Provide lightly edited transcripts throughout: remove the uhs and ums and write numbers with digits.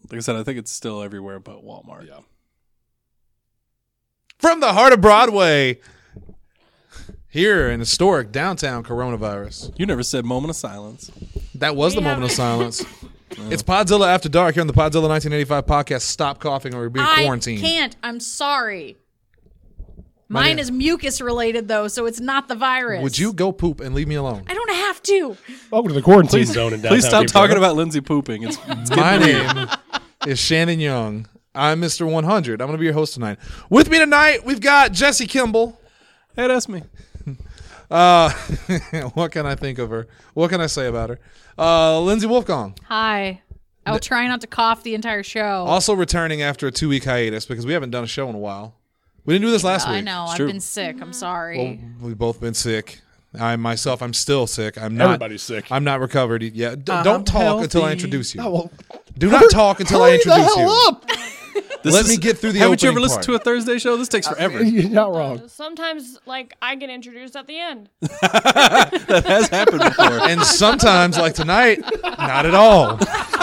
Like I said, I think it's still everywhere but Walmart. Yeah. From the heart of Broadway, here in historic downtown coronavirus. You never said moment of silence. That was the moment of silence. It's Podzilla After Dark here on the Podzilla 1985 podcast. Stop coughing or we're being quarantined. I can't. I'm sorry. Mine is mucus related, though, so it's not the virus. Would you go poop and leave me alone? I don't have to. Welcome to the quarantine zone in downtown. Please stop Cape talking Girardeau. about Lindsay pooping. It's My name is Shannon Young. I'm Mr. 100. I'm going to be your host tonight. With me tonight, we've got Jesse Kimball. Hey, that's me. What can I think of her? What can I say about her? Lindsay Wolfgang. Hi. I'll try not to cough the entire show. Also returning after a 2-week hiatus because we haven't done a show in a while. We didn't do this last week. I know. I've true. been sick. I'm sorry. Well, we've both been sick. I'm still sick. I'm not. Everybody's sick. I'm not recovered yet. Don't talk until I introduce you. Oh, well, Do not talk until I hurry the introduce hell you. up. Let me get through the Haven't you opening ever listened part. to a Thursday show? This takes forever. You're not wrong. Sometimes, like, I get introduced at the end. That has happened before. And sometimes, like tonight, not at all.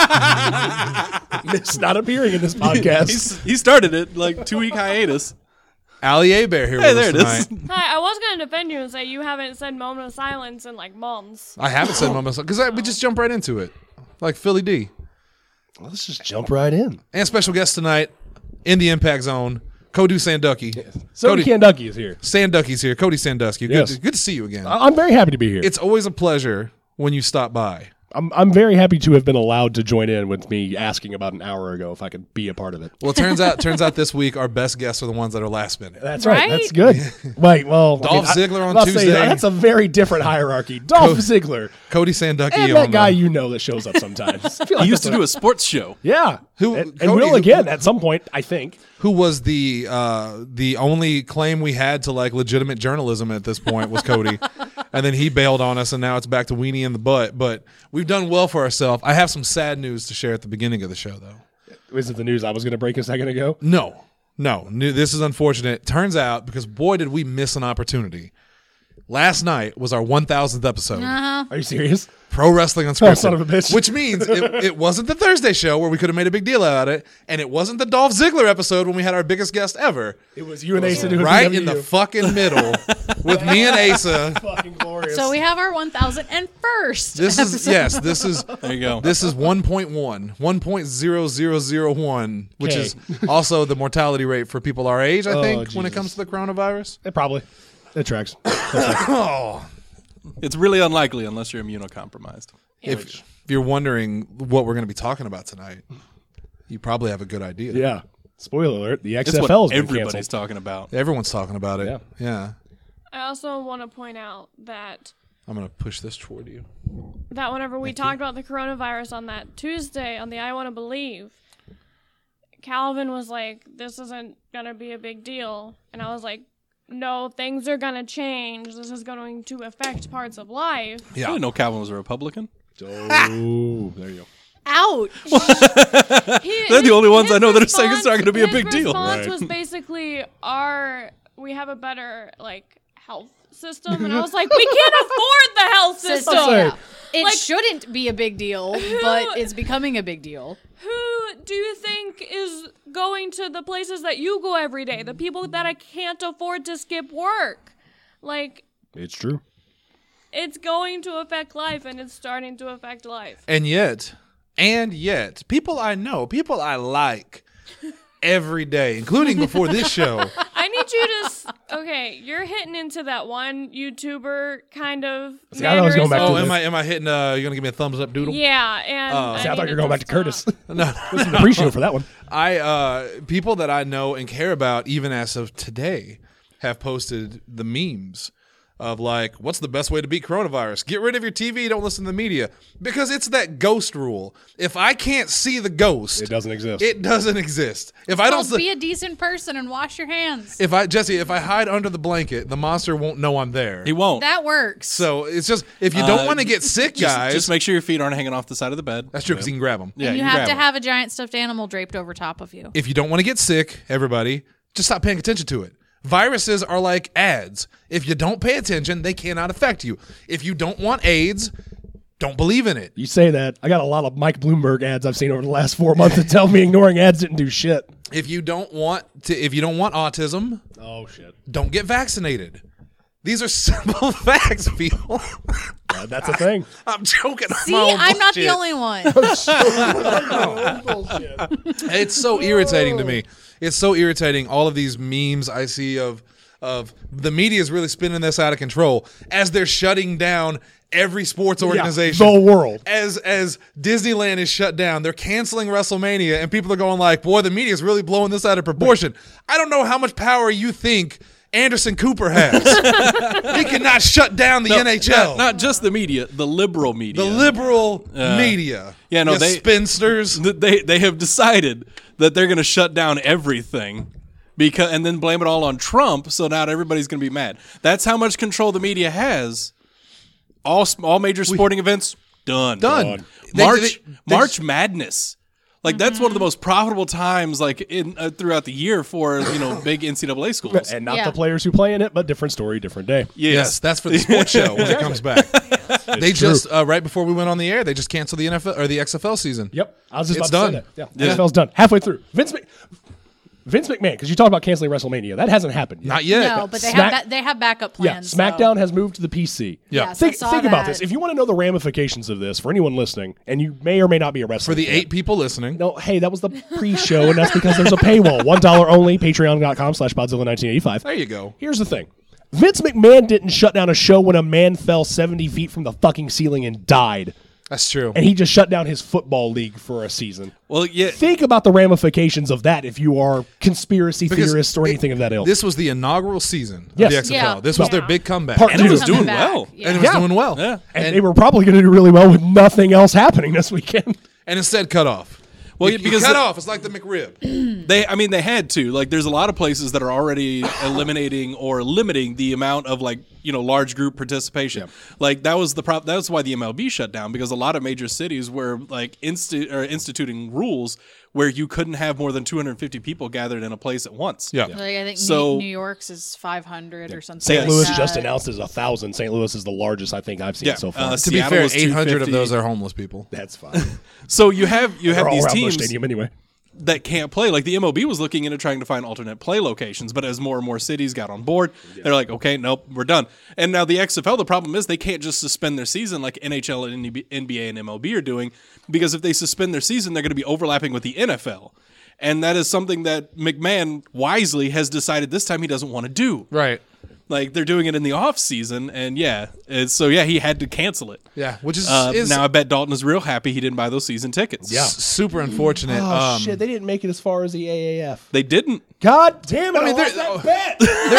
It's not appearing in this podcast. He started it, like 2-week hiatus. Ali Abear here Hey, with there us it is. tonight. Hi, I was going to defend you and say you haven't said moment of silence in, like, months. I haven't said moment because we just jump right into it, like Philly D. Let's just jump right in. And special guest tonight in the Impact Zone, Kodu Sanducky. Cody Kanducky is here. Sanducky's here. Cody Sandusky. Yes. Good to see you again. I'm very happy to be here. It's always a pleasure when you stop by. I'm very happy to have been allowed to join in with me asking about an hour ago if I could be a part of it. Well, it turns out this week our best guests are the ones that are last minute. That's right. Right? That's good. Wait, well, Dolph Ziggler on I'm not saying Tuesday. That's a very different hierarchy. Dolph Ziggler Cody Sanducky and on that guy you know that shows up sometimes. I feel like He used that's to do a sports show. Yeah. Who- and Cody, will who- again at some point, I think. who was the only claim we had to like legitimate journalism at this point was Cody. And then he bailed on us, and now it's back to weenie in the butt. But we've done well for ourselves. I have some sad news to share at the beginning of the show, though. Was it the news I was going to break a second ago? No. This is unfortunate. Turns out, because boy, did we miss an opportunity. Last night was our 1,000th episode. Are you serious? Pro Wrestling Unscripted. Oh, son of a bitch. Which means it wasn't the Thursday show where we could have made a big deal out of it, and it wasn't the Dolph Ziggler episode when we had our biggest guest ever. It was you and Asa doing Right PWU. in the fucking middle with me and Asa. Fucking glorious. So we have our 1001st. This is There you go. this is 1.0001, which Okay. is also the mortality rate for people our age, I think, when it Jesus. comes to the coronavirus. Probably. It tracks. It's really unlikely unless you're immunocompromised. If you're wondering what we're going to be talking about tonight, you probably have a good idea. Yeah. Spoiler alert, the It's XFL what is everybody's canceled. talking about. Everyone's talking about it. Yeah. I also want to point out that I'm going to push this toward you. whenever we talked about the coronavirus on that Tuesday on the I Want to Believe, Calvin was like, this isn't going to be a big deal. And I was like, no, things are going to change. This is going to affect parts of life. I didn't know Calvin was a Republican. Oh, there you go. Ouch. They're the only ones I know that are saying it's not going to be a big deal. His response was basically, we have a better, like, health system. And I was like, we can't afford the health system. So, yeah. It Like- shouldn't be a big deal, but it's becoming a big deal. Who do you think is going to the places that you go every day? The people that I can't afford to skip work. Like, It's true. it's going to affect life, and it's starting to affect life. And yet, people I know, people I like every day, including before this show. I need you to... Okay, you're hitting into that one YouTuber kind of See, I was going back to mannerism. Oh, am I hitting, you're going to give me a thumbs up doodle? Yeah, and... See, I thought you were going back to Curtis. No. Listen to pre-show for that one. People that I know and care about, even as of today, have posted the memes of like, what's the best way to beat coronavirus? Get rid of your TV, don't listen to the media. Because it's that ghost rule. If I can't see the ghost, It doesn't exist. it doesn't exist. If I don't Well, be a decent person and wash your hands. if I hide under the blanket, the monster won't know I'm there. He won't. That works. So it's just, if you don't want to get sick, guys, Just make sure your feet aren't hanging off the side of the bed. that's true because you can grab them. Yeah, and you can have grab to 'em. have a giant stuffed animal draped over top of you. If you don't want to get sick, everybody, just stop paying attention to it. Viruses are like ads. If you don't pay attention, they cannot affect you. If you don't want AIDS, don't believe in it. You say that. I got a lot of Mike Bloomberg ads I've seen over the last 4 months that tell me ignoring ads didn't do shit. If you don't want autism, Oh, shit. don't get vaccinated. These are simple facts, people. That's a thing. I'm joking. See, I'm not the only one. It's so irritating to me. It's so irritating. All of these memes I see of the media is really spinning this out of control as they're shutting down every sports organization. The world. As Disneyland is shut down, they're canceling WrestleMania, and people are going like, boy, the media is really blowing this out of proportion. I don't know how much power you think Anderson Cooper has. He cannot shut down the NHL. Not just the media, the liberal media. The liberal media. Yeah, no, You they spinsters. They have decided that they're going to shut down everything and then blame it all on Trump. So now everybody's going to be mad. That's how much control the media has. All major sporting events done. March Madness. Like that's one of the most profitable times, like in throughout the year for big NCAA schools. And not the players who play in it, but different story, different day. Yes, that's for the sports show when it comes back. They just right before we went on the air, they just canceled the NFL or the XFL season. Yep, I was just It's about done. to say that. Yeah, NFL's done halfway through. Vince McMahon, because you talked about canceling WrestleMania, that hasn't happened yet. Not yet. No, but they have backup Yeah, plans. SmackDown has moved to the PC. Yeah. Yes, I Think saw about that. this. If you want to know the ramifications of this for anyone listening, and you may or may not be a wrestling For the fan, 8 people listening. No, hey, that was the pre-show, and that's because there's a paywall. $1 only, patreon.com/Podzilla1985. There you go. Here's the thing. Vince McMahon didn't shut down a show when a man fell 70 feet from the fucking ceiling and died. That's true. And he just shut down his football league for a season. Well, yeah. Think about the ramifications of that if you are conspiracy Because theorists or anything of that ilk. This was the inaugural season Yes. of the XFL. Yeah. This was Yeah. their big comeback. Part And it was two. doing Coming back. well. Yeah. And it was Yeah. doing well. Yeah. And they were probably going to do really well with nothing else happening this weekend. And instead cut off. Well, You because cut off. It's like the McRib. They had to. Like, there's a lot of places that are already eliminating or limiting the amount of large group participation. Like that was that's why the MLB shut down, because a lot of major cities were like instituting rules where you couldn't have more than 250 people gathered in a place at once. Yeah. Like, I think So- New York's is 500 or something. St. like Louis that. just announced is 1,000. St. Louis is the largest I think I've seen Yeah, so far. To be Seattle fair, was 800 of 250. those are homeless people. That's fine. So you have They're all these around Busch teams Stadium anyway. that can't play. Like the MLB was looking into trying to find alternate play locations, but as more and more cities got on board, they're like, okay, nope, we're done. And now the XFL, the problem is they can't just suspend their season like NHL and NBA and MLB are doing, because if they suspend their season, they're going to be overlapping with the NFL. And that is something that McMahon wisely has decided this time he doesn't want to do. Right. Like they're doing it in the off season, and he had to cancel it. Yeah. Which is Now I bet Dalton is real happy he didn't buy those season tickets. Yeah. super unfortunate. Oh, shit. They didn't make it as far as the AAF. They didn't. God damn it. I mean, lost they're-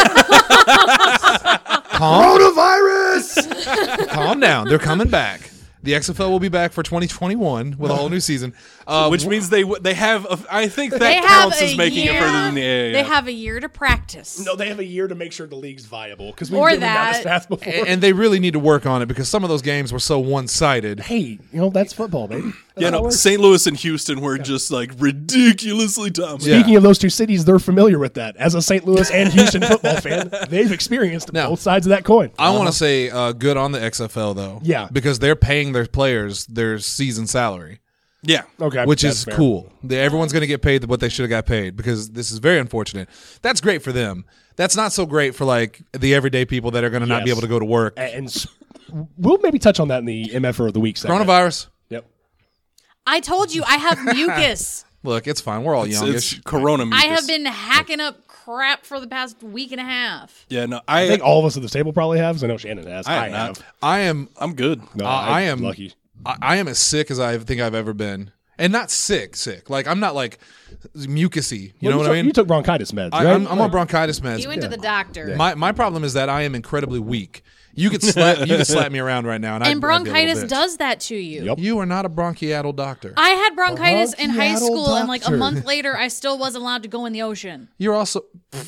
that bet. Coronavirus! Calm down. They're coming back. The XFL will be back for 2021 with a whole new season. Which means they have. I think that They have counts a as making year, it further than the AAF. They have a year to practice. No, they have a year to make sure the league's viable because we've Or been down this that. path before. And they really need to work on it because some of those games were so one-sided. hey, that's football, baby. That's how it works. St. Louis and Houston were just like ridiculously dominant. Yeah. Speaking of those two cities, they're familiar with that. As a St. Louis and Houston football fan, they've experienced Now- both sides of that coin. I want to say good on the XFL, though. Yeah. Because they're paying their players their season salary. Yeah. Okay, Which that's is fair. cool. Everyone's going to get paid what they should have got paid because this is very unfortunate. That's great for them. That's not so great for like the everyday people that are going to not be Yes. able to go to work. And we'll maybe touch on that in the MF of the week segment. Coronavirus. Yep. I told you I have mucus. Look, it's fine. We're all It's youngish. Corona mucus. I have been hacking up crap for the past week and a half. Yeah, no, I think all of us at this table probably have. 'Cause I know Shannon has. I have not. I'm good. No, I I'm am lucky. I am as sick as I think I've ever been. And not sick. Like I'm not like mucusy. You know what I mean? You took bronchitis meds, right? I'm on bronchitis meds. He went to the doctor. My problem is that I am incredibly weak. You could slap me around right now, and And I'd be a little bronchitis bitch. does that to you. Yep. You are not a bronchiatal doctor. I had bronchitis in high Bronchial school, and like a doctor. month later, I still wasn't allowed to go in the ocean. You're also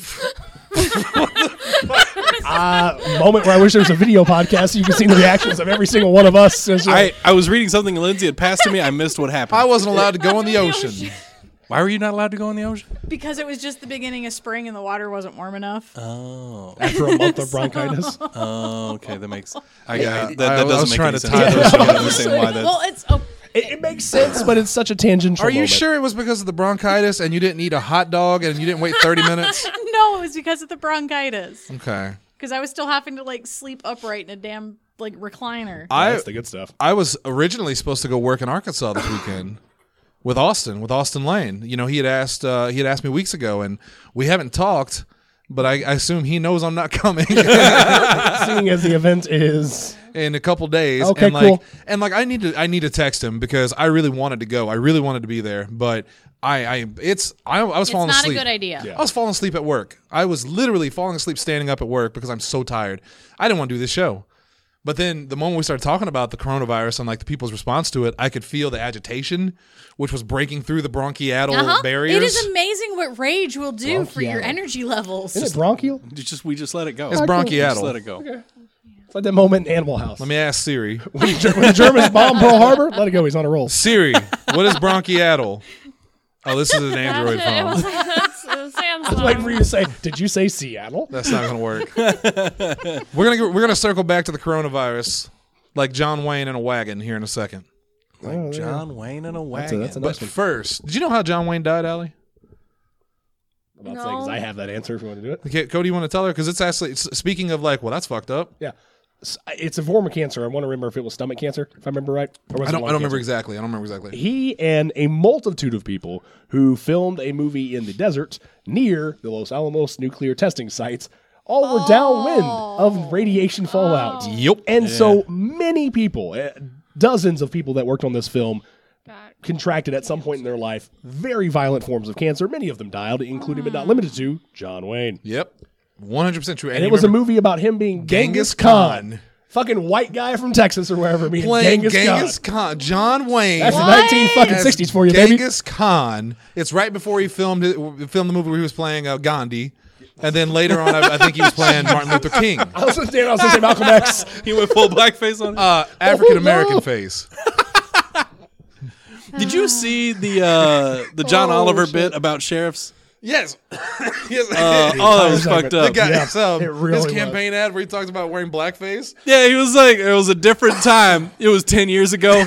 Moment where I wish there was a video podcast so you could see the reactions of every single one of us. It's like, I was reading something Lindsay had passed to me. I missed what happened. I wasn't allowed to go in the ocean. Why were you not allowed to go in the ocean? Because it was just the beginning of spring and the water wasn't warm enough. Oh. After a month of bronchitis. Oh, okay. That makes. I that was doesn't make trying any to sense. tie those I don't together. understand why that. Well, it's It makes sense, but it's such a tangential Are you moment. sure it was because of the bronchitis and you didn't eat a hot dog and you didn't wait 30 minutes? no, it was because of the bronchitis. Okay. Because I was still having to like sleep upright in a damn like recliner. That's the good stuff. I was originally supposed to go work in Arkansas this weekend with Austin Lane. You know, he had asked me weeks ago, and we haven't talked. But I assume he knows I'm not coming Seeing as the event is in a couple days. Okay, and cool. I need to text him because I really wanted to go. I really wanted to be there, but I was falling not asleep. a good idea. Yeah. I was falling asleep at work. I was literally falling asleep standing up at work because I'm so tired. I didn't want to do this show. But then the moment we started talking about the coronavirus and like the people's response to it, I could feel the agitation, which was breaking through the bronchial barriers. It is amazing what rage will do for your Bronchial. energy levels. Isn't it bronchial? We just let it go. It's Just bronchial. let it go. It's like that moment in Animal House. Let me ask Siri. when the Germans bombed Pearl Harbor, let it go. He's on a roll. Siri, what is bronchial? Oh, this is an Android Gotcha. It phone. was like, that's Samsung. I was waiting for you to say, did you say Seattle? That's not gonna work. We're gonna circle back to the coronavirus, like John Wayne in a wagon here in a second. Oh, John Wayne in a wagon. That's a But nice one. first, did you know how John Wayne died, Allie? I'm about to say, 'cause I have that answer if you want to do it. Okay, Cody, you want to tell her? Because it's actually speaking of like, well, that's fucked up. Yeah. It's a form of cancer. I want to remember if it was stomach cancer, if I remember right. Or was I it don't lung remember cancer. exactly. He and a multitude of people who filmed a movie in the desert near the Los Alamos nuclear testing sites all were downwind of radiation fallout. Yep. And so many people, dozens of people that worked on this film contracted at some point in their life very violent forms of cancer. Many of them died, including but not limited to John Wayne. Yep. 100% true. And it was a movie about him being Genghis Khan. Fucking white guy from Texas or wherever being playing Genghis Khan. John Wayne. That's the 1960s for you, baby. Genghis Khan. It's right before he filmed the movie where he was playing Gandhi. And then later on, I think he was playing Martin Luther King. I was going to say Malcolm X. He went full blackface on it. African American face. Did you see the John Oliver bit about sheriffs? Yes. Yes. That was segment. fucked up. The guy, Yeah, it really his was. campaign ad where he talks about wearing blackface. Yeah, he was like, it was a different time. It was 10 years ago.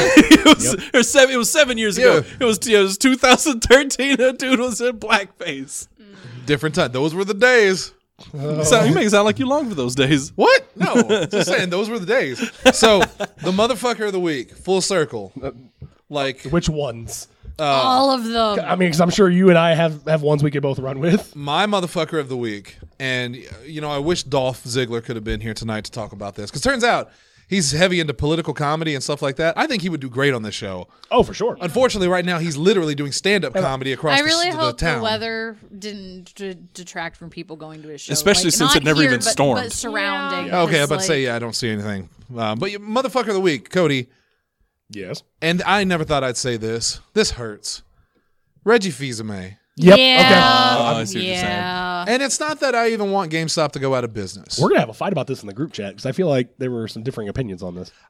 It was 7 years ago. Yeah. It was 2013. That dude was in blackface. Different time. Those were the days. You make it sound like you long for those days. What? No. Just saying, those were the days. So, the motherfucker of the week, full circle. Like, Which ones? All of them. I mean, because I'm sure you and I have ones we could both run with. my motherfucker of the week, and, you know, I wish Dolph Ziggler could have been here tonight to talk about this, because turns out he's heavy into political comedy and stuff like that. I think he would do great on this show. Oh, for sure. Unfortunately, right now, he's literally doing stand-up comedy across I really the hope the town. weather didn't detract from people going to his show. Especially Like, since not it never here, even but stormed. surrounding. Yeah. Okay, I was because, about to say, yeah, I don't see anything. But motherfucker of the week, Cody, Yes. and I never thought I'd say this. This hurts. Reggie Fils-Aimé. Yep. Yeah. Oh, I see what you're saying. Yeah. And it's not that I even want GameStop to go out of business. We're going to have a fight about this in the group chat because I feel like there were some differing opinions on this.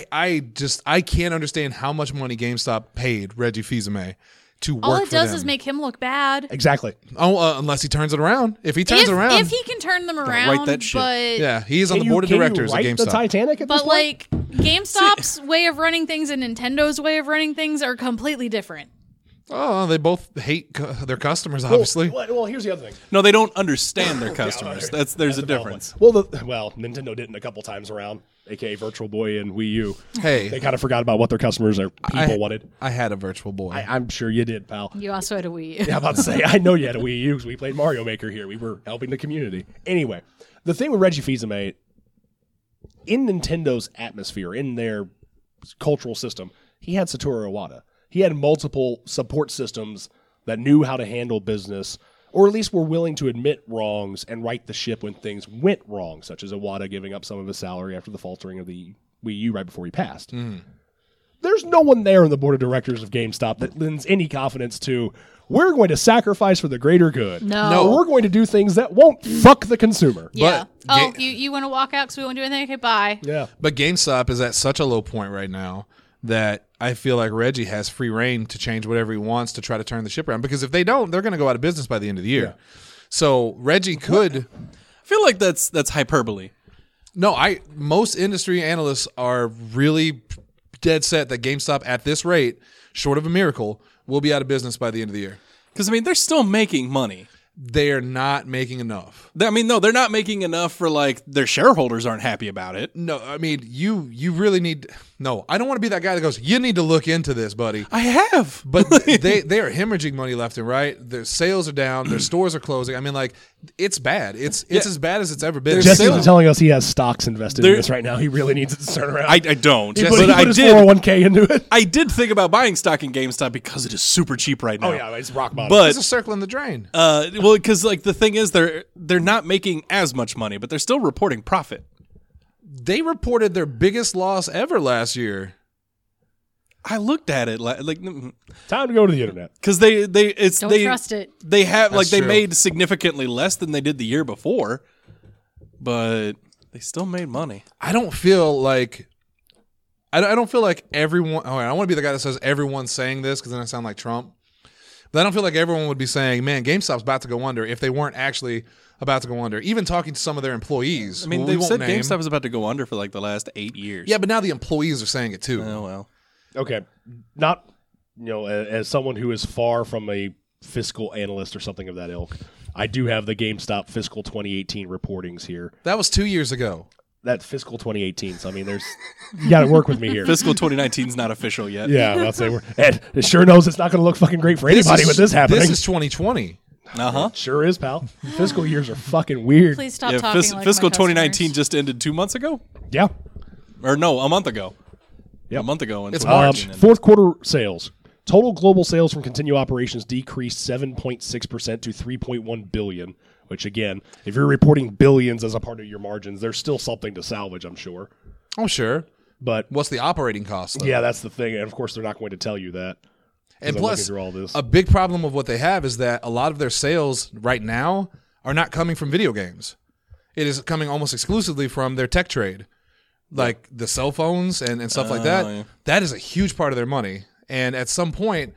I can't understand how much money GameStop paid Reggie Fils-Aimé to work All it for does them. is make him look bad. Exactly. Unless he turns it around. If he turns it around, If he can turn them around, write that shit. but yeah, he is on the board of Can you directors at write the GameStop. Titanic at this but point? like GameStop's way of running things and Nintendo's way of running things are completely different. Oh, they both hate their customers, obviously. Well, here's the other thing. No, they don't understand their customers. There's a difference. Well, Nintendo didn't a couple times around, aka Virtual Boy and Wii U. Hey. They kind of forgot about what their customers or people wanted. I had a Virtual Boy. I'm sure you did, pal. You also had a Wii U. Yeah, I'm about to say, I know you had a Wii U because we played Mario Maker here. We were helping the community. Anyway, the thing with Reggie Fils-Aimé, in Nintendo's atmosphere, in their cultural system, he had Satoru Iwata. He had multiple support systems that knew how to handle business, or at least were willing to admit wrongs and right the ship when things went wrong, such as Iwata giving up some of his salary after the faltering of the Wii U right before he passed. There's no one there on the board of directors of GameStop that lends any confidence to, we're going to sacrifice for the greater good. No. We're going to do things that won't fuck the consumer. Yeah. But You want to walk out because we won't do anything? Okay, bye. Yeah. But GameStop is at such a low point right now that I feel like Reggie has free reign to change whatever he wants to try to turn the ship around. Because if they don't, they're going to go out of business by the end of the year. Yeah. So Reggie could. I feel like that's hyperbole. No, most industry analysts are really dead set that GameStop at this rate, short of a miracle, will be out of business by the end of the year. Because, I mean, they're still making money. They are not making enough. No, they're not making enough for, like, their shareholders aren't happy about it. No, I mean, you really need... No, I don't want to be that guy that goes, you need to look into this, buddy. I have. But they are hemorrhaging money left and right. Their sales are down. Their stores are closing. I mean, like, it's bad. It's as bad as it's ever been. Jesse's been telling us he has stocks invested in this right now. He really needs it to turn around. I don't. He But put I his did. 401k into it. I did think about buying stock in GameStop because it is super cheap right now. Oh, yeah, it's rock bottom. But It's a circle in the drain. well, because like the thing is, they're not making as much money, but they're still reporting profit. They reported their biggest loss ever last year. I looked at it like Time to go to the internet. because Don't trust it. They have That's they true. made significantly less than they did the year before, but they still made money. I don't feel like I don't feel like everyone. Oh, I don't want to be the guy that says everyone's saying this because then I sound like Trump. But I don't feel like everyone would be saying, "Man, GameStop's about to go under," if they weren't actually about to go under. Even talking to some of their employees. I mean, who we they've won't said name. GameStop is about to go under for like the last 8 years. Yeah, but now the employees are saying it too. Oh well. Okay, not as someone who is far from a fiscal analyst or something of that ilk, I do have the GameStop fiscal 2018 reportings here. That was 2 years ago. That's fiscal 2018. So I mean, you got to work with me here. Fiscal 2019 is not official yet. Yeah, I'll say Ed, it sure knows it's not going to look fucking great for anybody with this happening. This is 2020. Sure is, pal. Fiscal years are fucking weird. Please stop Yeah, talking like my fiscal customers. 2019 just ended 2 months ago, Yeah. or no, a month ago. Yep. A month ago. It's 2019 ended. Fourth quarter sales. Total global sales from continued operations decreased 7.6% to $3.1 billion, which again, if you're reporting billions as a part of your margins, there's still something to salvage, I'm sure. Oh, sure. But What's the operating cost, though? yeah, that's the thing. And of course, they're not going to tell you that. And I'm plus, looking through all this. a big problem of what they have is that a lot of their sales right now are not coming from video games. It is coming almost exclusively from their tech trade, like the cell phones and stuff like that. yeah. That is a huge part of their money. And at some point,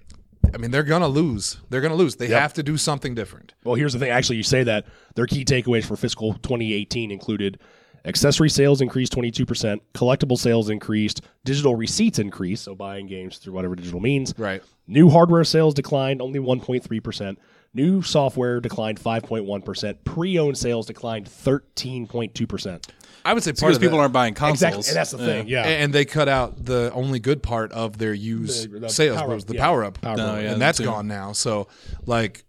I mean, they're going to lose. They're going to lose. They have to do something different. Well, here's the thing. Actually, you say that. Their key takeaways for fiscal 2018 included accessory sales increased 22%, collectible sales increased, digital receipts increased, so buying games through whatever digital means. Right. New hardware sales declined only 1.3%. New software declined 5.1%. Pre-owned sales declined 13.2%. I would say It's part because of people that, aren't buying consoles. Exactly, and that's the thing. Yeah. and they cut out the only good part of their used The sales, power-up, was the yeah. power-up. Power-up. Oh, yeah, and that's too. gone now. So, like,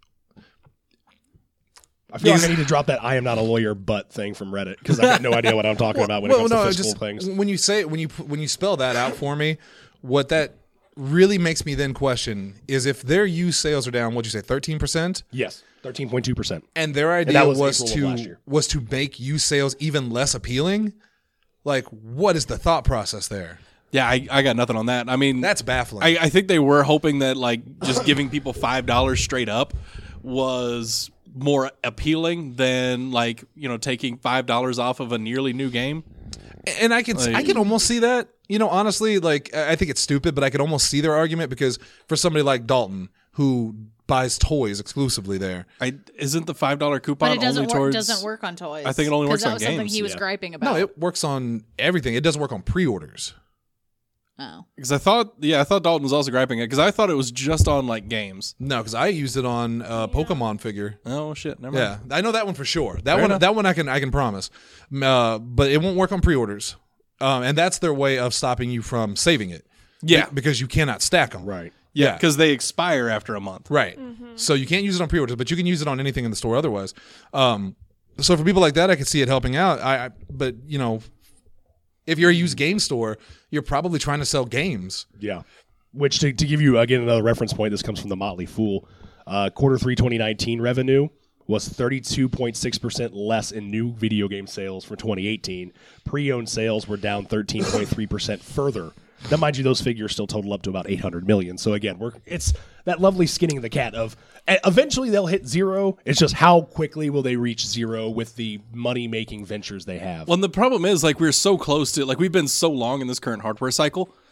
I feel like I need to drop that "I am not a lawyer" but thing from Reddit because I got no idea what I'm talking about when it comes to fiscal things. When you say when you spell that out for me, what that really makes me then question is if their used sales are down. What'd you say, 13%? Yes, 13.2%. And their idea that was was April of last year. to make used sales even less appealing. Like, what is the thought process there? Yeah, I got nothing on that. I mean, That's baffling. I think they were hoping that like just giving people $5 straight up was more appealing than like taking $5 off of a nearly new game. And I can almost see that. Honestly, like I think it's stupid, but I can almost see their argument because for somebody like Dalton who buys toys exclusively there, Isn't the $5 coupon But it doesn't only work. towards? Doesn't work on toys. I think it only works 'Cause that on was something games. he was Yeah. griping about. no, it works on everything. It doesn't work on pre-orders. Oh. Because I thought Dalton was also griping it because I thought it was just on like games. No, because I used it on a Pokemon figure. Oh shit! Never mind. Yeah, I know that one for sure. Fair enough. That one I can promise. But it won't work on pre-orders, and that's their way of stopping you from saving it. Yeah. because you cannot stack them. Right. Yeah, because they expire after a month. Right. So you can't use it on pre-orders, but you can use it on anything in the store otherwise. So for people like that, I could see it helping out. But if you're a used game store, you're probably trying to sell games. Yeah. Which, to give you, again, another reference point, this comes from the Motley Fool. Quarter 3 2019 revenue was 32.6% less in new video game sales for 2018. Pre-owned sales were down 13.3% further. Now, mind you, those figures still total up to about $800 million. So again, it's that lovely skinning the cat of eventually they'll hit zero. It's just how quickly will they reach zero with the money-making ventures they have. Well, and the problem is like we're so close to like we've been so long in this current hardware cycle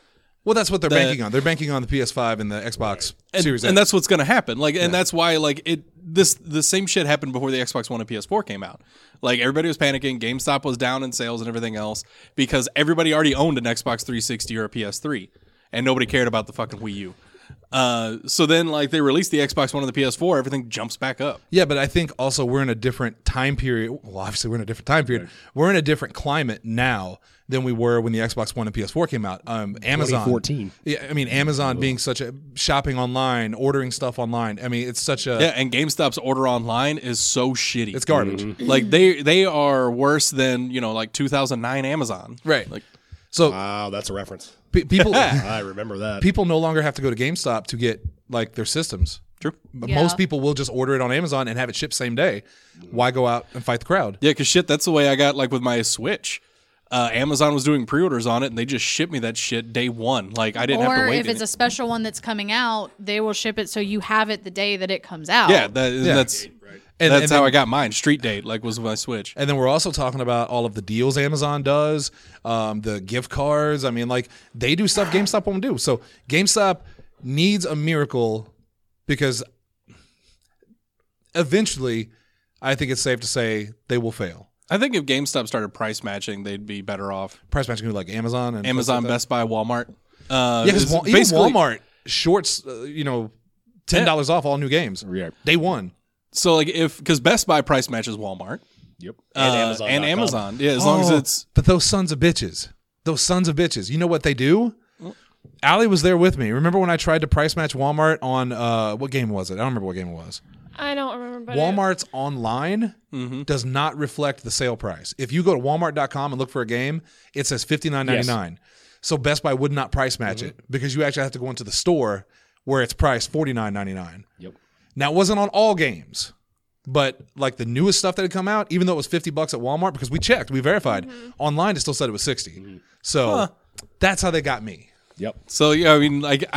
Well, that's what they're banking on. They're banking on the PS5 and the Xbox Series X. And that's what's going to happen. Like, and that's why, like, the same shit happened before the Xbox One and PS4 came out. Like, everybody was panicking. GameStop was down in sales and everything else because everybody already owned an Xbox 360 or a PS3, and nobody cared about the fucking Wii U. So then, like, they released the Xbox One and the PS4, everything jumps back up. Yeah, but I think also we're in a different time period. Well, obviously we're in a different time period. Right. We're in a different climate now than we were when the Xbox One and PS4 came out. Amazon, 2014. Yeah, I mean Amazon being such a shopping online, ordering stuff online. I mean, it's such a and GameStop's order online is so shitty. It's garbage. Like they are worse than like 2009 Amazon. Right. Like, so wow, that's a reference. People, I remember that. People no longer have to go to GameStop to get like their systems. True. Most people will just order it on Amazon and have it shipped same day. Why go out and fight the crowd? Yeah, because shit, that's the way I got like with my Switch. Amazon was doing pre-orders on it, and they just shipped me that shit day one. Like I didn't have to wait. Or if it's a special one that's coming out, they will ship it so you have it the day that it comes out. Yeah, that's that's how I got mine. Street date, like, was my Switch. And then we're also talking about all of the deals Amazon does, the gift cards. I mean, like, they do stuff GameStop won't do. So GameStop needs a miracle because eventually, I think it's safe to say they will fail. I think if GameStop started price matching, they'd be better off. Price matching like Amazon and Amazon, like Best Buy, Walmart. Yeah, because even Walmart shorts, $10 off all new games. Yeah. Day one. So like because Best Buy price matches Walmart. Yep. And Amazon. Yeah, as long as it's. But those sons of bitches, you know what they do? Allie was there with me. Remember when I tried to price match Walmart on what game was it? I don't remember what game it was. I don't remember. Walmart's online does not reflect the sale price. If you go to walmart.com and look for a game, it says $59.99. Yes. So Best Buy would not price match it because you actually have to go into the store where it's priced $49.99. Yep. Now, it wasn't on all games, but like the newest stuff that had come out, even though it was $50 at Walmart, because we checked, we verified, online it still said it was $60. So that's how they got me. Yep. So yeah, I mean, like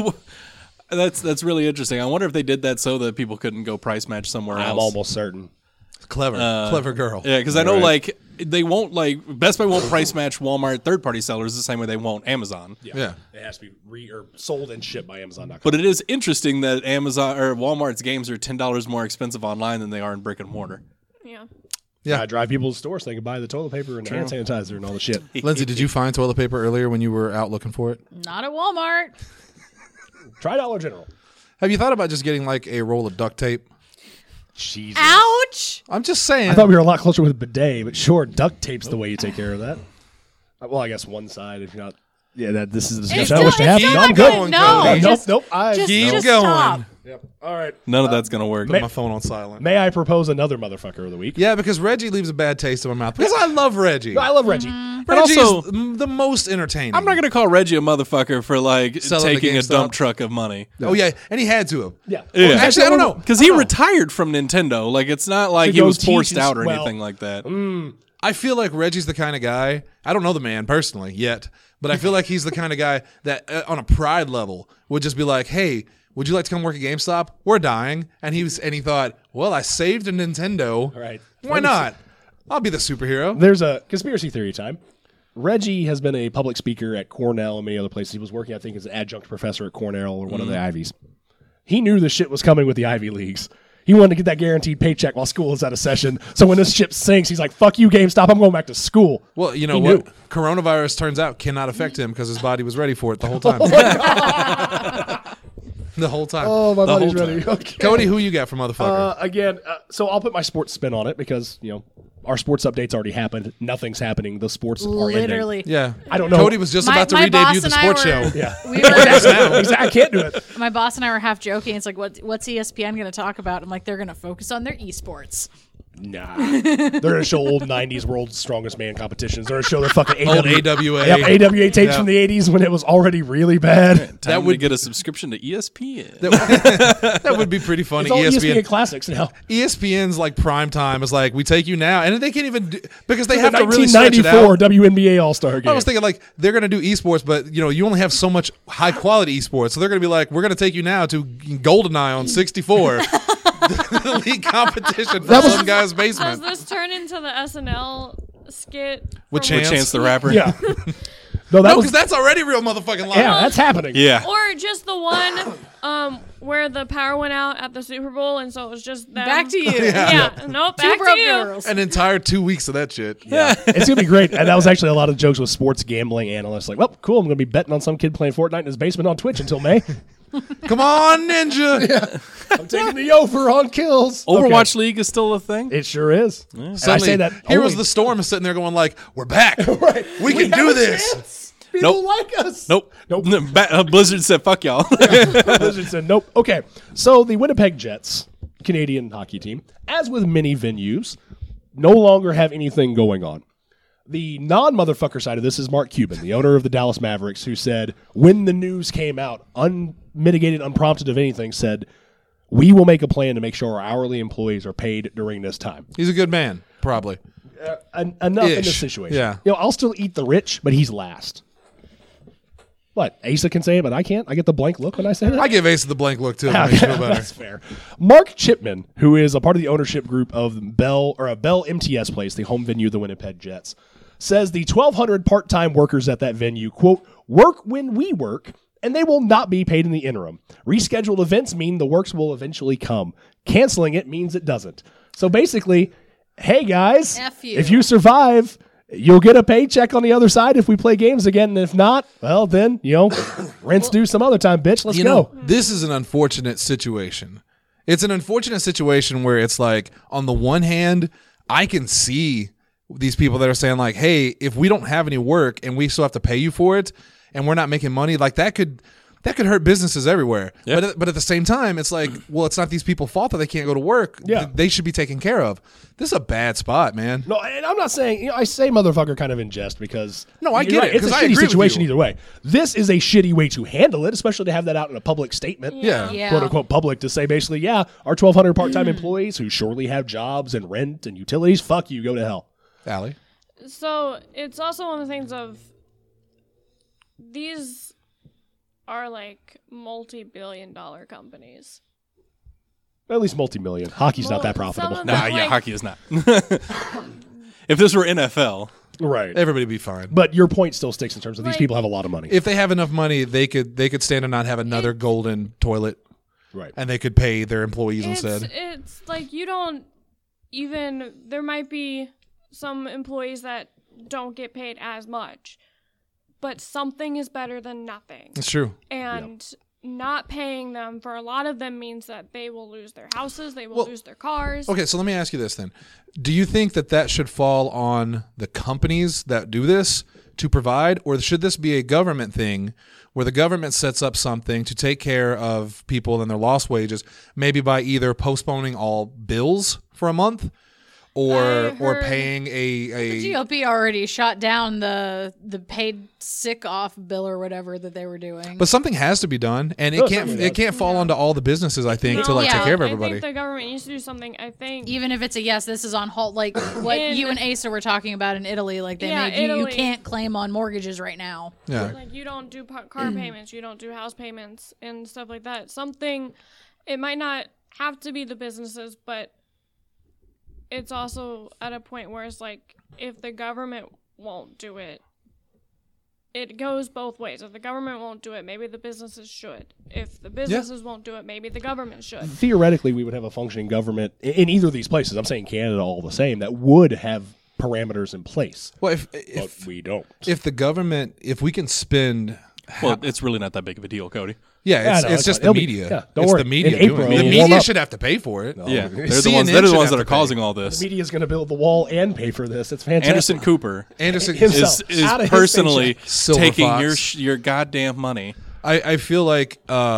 that's really interesting. I wonder if they did that so that people couldn't go price match somewhere else. I'm almost certain. Clever girl. Yeah, because I know like they won't Best Buy won't price match Walmart third-party sellers the same way they won't Amazon. Yeah. It has to be sold and shipped by Amazon.com. But it is interesting that Amazon or Walmart's games are $10 more expensive online than they are in brick and mortar. Yeah. I drive people to the store so they can buy the toilet paper and the hand sanitizer and all the shit. Lindsay, did you find toilet paper earlier when you were out looking for it? Not at Walmart. Try Dollar General. Have you thought about just getting like a roll of duct tape? Jesus. Ouch! I'm just saying. I thought we were a lot closer with a bidet, but sure, duct tape's the way you take care of that. Well, I guess one side if you're not. Yeah, this is the discussion I wish to have. It's No, not I'm good. No, Nope. Just going. stop. Yep. All right. None of that's gonna work. Put my phone on silent. May I propose another motherfucker of the week? Yeah, because Reggie leaves a bad taste in my mouth. Because I love Reggie. I love Reggie. Reggie also- is the most entertaining. I'm not gonna call Reggie a motherfucker for like Selling taking the a dump GameStop. truck of money. Oh yeah, and he had to have. Yeah. Yeah. Actually, I don't know. Because he retired from Nintendo. Like it's not like To he go was teach forced his- out or well, anything like that. I feel like Reggie's the kind of guy. I don't know the man personally yet, but I feel like he's the kind of guy that, on a pride level, would just be like, "Hey, would you like to come work at GameStop? We're dying." And he thought, "Well, I saved a Nintendo. All right. Why not? I'll be the superhero." There's a conspiracy theory time. Reggie has been a public speaker at Cornell and many other places. He was working, I think, as an adjunct professor at Cornell or one of the Ivies. He knew the shit was coming with the Ivy Leagues. He wanted to get that guaranteed paycheck while school is out of session. So when this ship sinks, he's like, "Fuck you, GameStop. I'm going back to school." Well, you know He what? knew. Coronavirus turns out cannot affect him because his body was ready for it the whole time. The whole time. Oh, my The body's whole ready. time. Okay. Cody, who you got for motherfucker? Again, so I'll put my sports spin on it because, our sports updates already happened. Nothing's happening. The sports are Literally. ending. Yeah. I don't know. Cody was just about to my re-debut boss the and I sports were- show. Yeah. We were, Exactly. I can't do it. my boss and I were half joking. It's like, what's ESPN going to talk about? I'm like, they're going to focus on their esports. Nah. They're going to show old 90s World's Strongest Man competitions. They're going to show their fucking Old AWA. Yep, AWA tapes Yeah. from the 80s when it was already really bad. Time would- to get a subscription to ESPN. That would be pretty funny. It's all ESPN ESPN classics now. ESPN's like prime time is like, we take you now, and they can't even do, because they The have to really stretch it out. 1994 WNBA All-Star game. I was thinking like they're going to do esports, but you only have so much high quality esports, so they're going to be like, we're going to take you now to GoldenEye on 64, the league competition from some guy's Does basement this turn into the SNL skit? with from- Chance. Chance the Rapper. Yeah. No, that No, was because that's already real motherfucking life. yeah, that's happening. Yeah. Or just the one where the power went out at the Super Bowl, and so it was just them. Back to you. Yeah, nope, Two back broke to you. girls. An entire 2 weeks of that shit. It's gonna be great. And that was actually a lot of jokes with sports gambling analysts. Like, well, cool. I'm gonna be betting on some kid playing Fortnite in his basement on Twitch until May. Come on, Ninja. I'm taking the over on kills. Overwatch League is still a thing. Okay. It sure is. And I Suddenly, say that Heroes only- of the Storm is sitting there going like, we're back. right. We can have do a this. chance. People Nope. like us. Nope. Blizzard said, "Fuck y'all." Blizzard said nope. Okay, so the Winnipeg Jets, Canadian hockey team, as with many venues, no longer have anything going on. The non-motherfucker side of this is Mark Cuban, the owner of the Dallas Mavericks, who said, when the news came out, unmitigated, unprompted of anything, said, we will make a plan to make sure our hourly employees are paid during this time. He's a good man, probably. Enough in Ish. this situation. Yeah. I'll still eat the rich, but he's last. What? Asa can say it, but I can't? I get the blank look when I say that? I give Ace the blank look too. It makes me feel better. That's fair. Mark Chipman, who is a part of the ownership group of Bell MTS Place, the home venue of the Winnipeg Jets, says the 1,200 part-time workers at that venue, quote, work when we work, and they will not be paid in the interim. Rescheduled events mean the works will eventually come. Canceling it means it doesn't. So basically, hey guys, F you. if you survive, you'll get a paycheck on the other side if we play games again. And if not, well, then, rent's due some other time, bitch. Let's You go. know, this is an unfortunate situation. It's an unfortunate situation where it's like, on the one hand, I can see these people that are saying like, hey, if we don't have any work and we still have to pay you for it and we're not making money, like that could hurt businesses everywhere. Yeah. But at the same time, it's like, well, it's not these people's fault that they can't go to work. Yeah. They should be taken care of. This is a bad spot, man. No, and I'm not saying, I say motherfucker kind of in jest because. No, I you're get right, it, It's a 'cause I shitty agree with situation you. either way. This is a shitty way to handle it, especially to have that out in a public statement. Yeah. Yeah. Quote unquote public to say basically, yeah, our 1,200 part time employees who surely have jobs and rent and utilities, fuck you, go to hell. Allie? So it's also one of the things of these are like multi-billion-dollar companies. At least multi-million. Hockey's not that Well, some profitable. of Nah, them, yeah, like- hockey is not. If this were NFL, Right. Everybody be fine. But your point still sticks in terms of these Like- people have a lot of money. If they have enough money, they could stand and not have another golden toilet, Right. and they could pay their employees instead. It's like you don't even. There might be some employees that don't get paid as much, but something is better than nothing. It's true. And not paying them for a lot of them means that they will lose their houses, they will lose their cars. Okay, so let me ask you this then. Do you think that should fall on the companies that do this to provide, or should this be a government thing where the government sets up something to take care of people and their lost wages, maybe by either postponing all bills for a month or heard- paying a GOP already shot down the paid sick off bill or whatever that they were doing. but something has to be done, and No, it certainly can't fall onto all the businesses, I think, to No, like take yeah, care of I everybody. think the government needs to do something. I think even if it's a yes, this is on hold, like what In- you and Asa were talking about in Italy, like they Yeah, made you Italy. can't claim on mortgages right now. Yeah. like you don't do car payments, you don't do house payments and stuff like that. Something, it might not have to be the businesses, but it's also at a point where it's like if the government won't do it, it goes both ways. If the government won't do it, maybe the businesses should. If the businesses won't do it, maybe the government should. Theoretically, we would have a functioning government in either of these places. I'm saying Canada all the same, that would have parameters in place. Well, But if we don't. if the government, if we can spend, well, it's really not that big of a deal, Cody. yeah, no, it's just the it'll be- media. yeah, don't It's worry. the media In doing April, it. The we'll warm media up. should have to pay for it. Yeah, they're the CNN ones should that have are to pay. causing all The this. media's going to build the wall and pay for this. It's fantastic. Anderson Cooper Anderson Himself. is Out of his personally paycheck. Silver taking Fox. your goddamn money. I feel like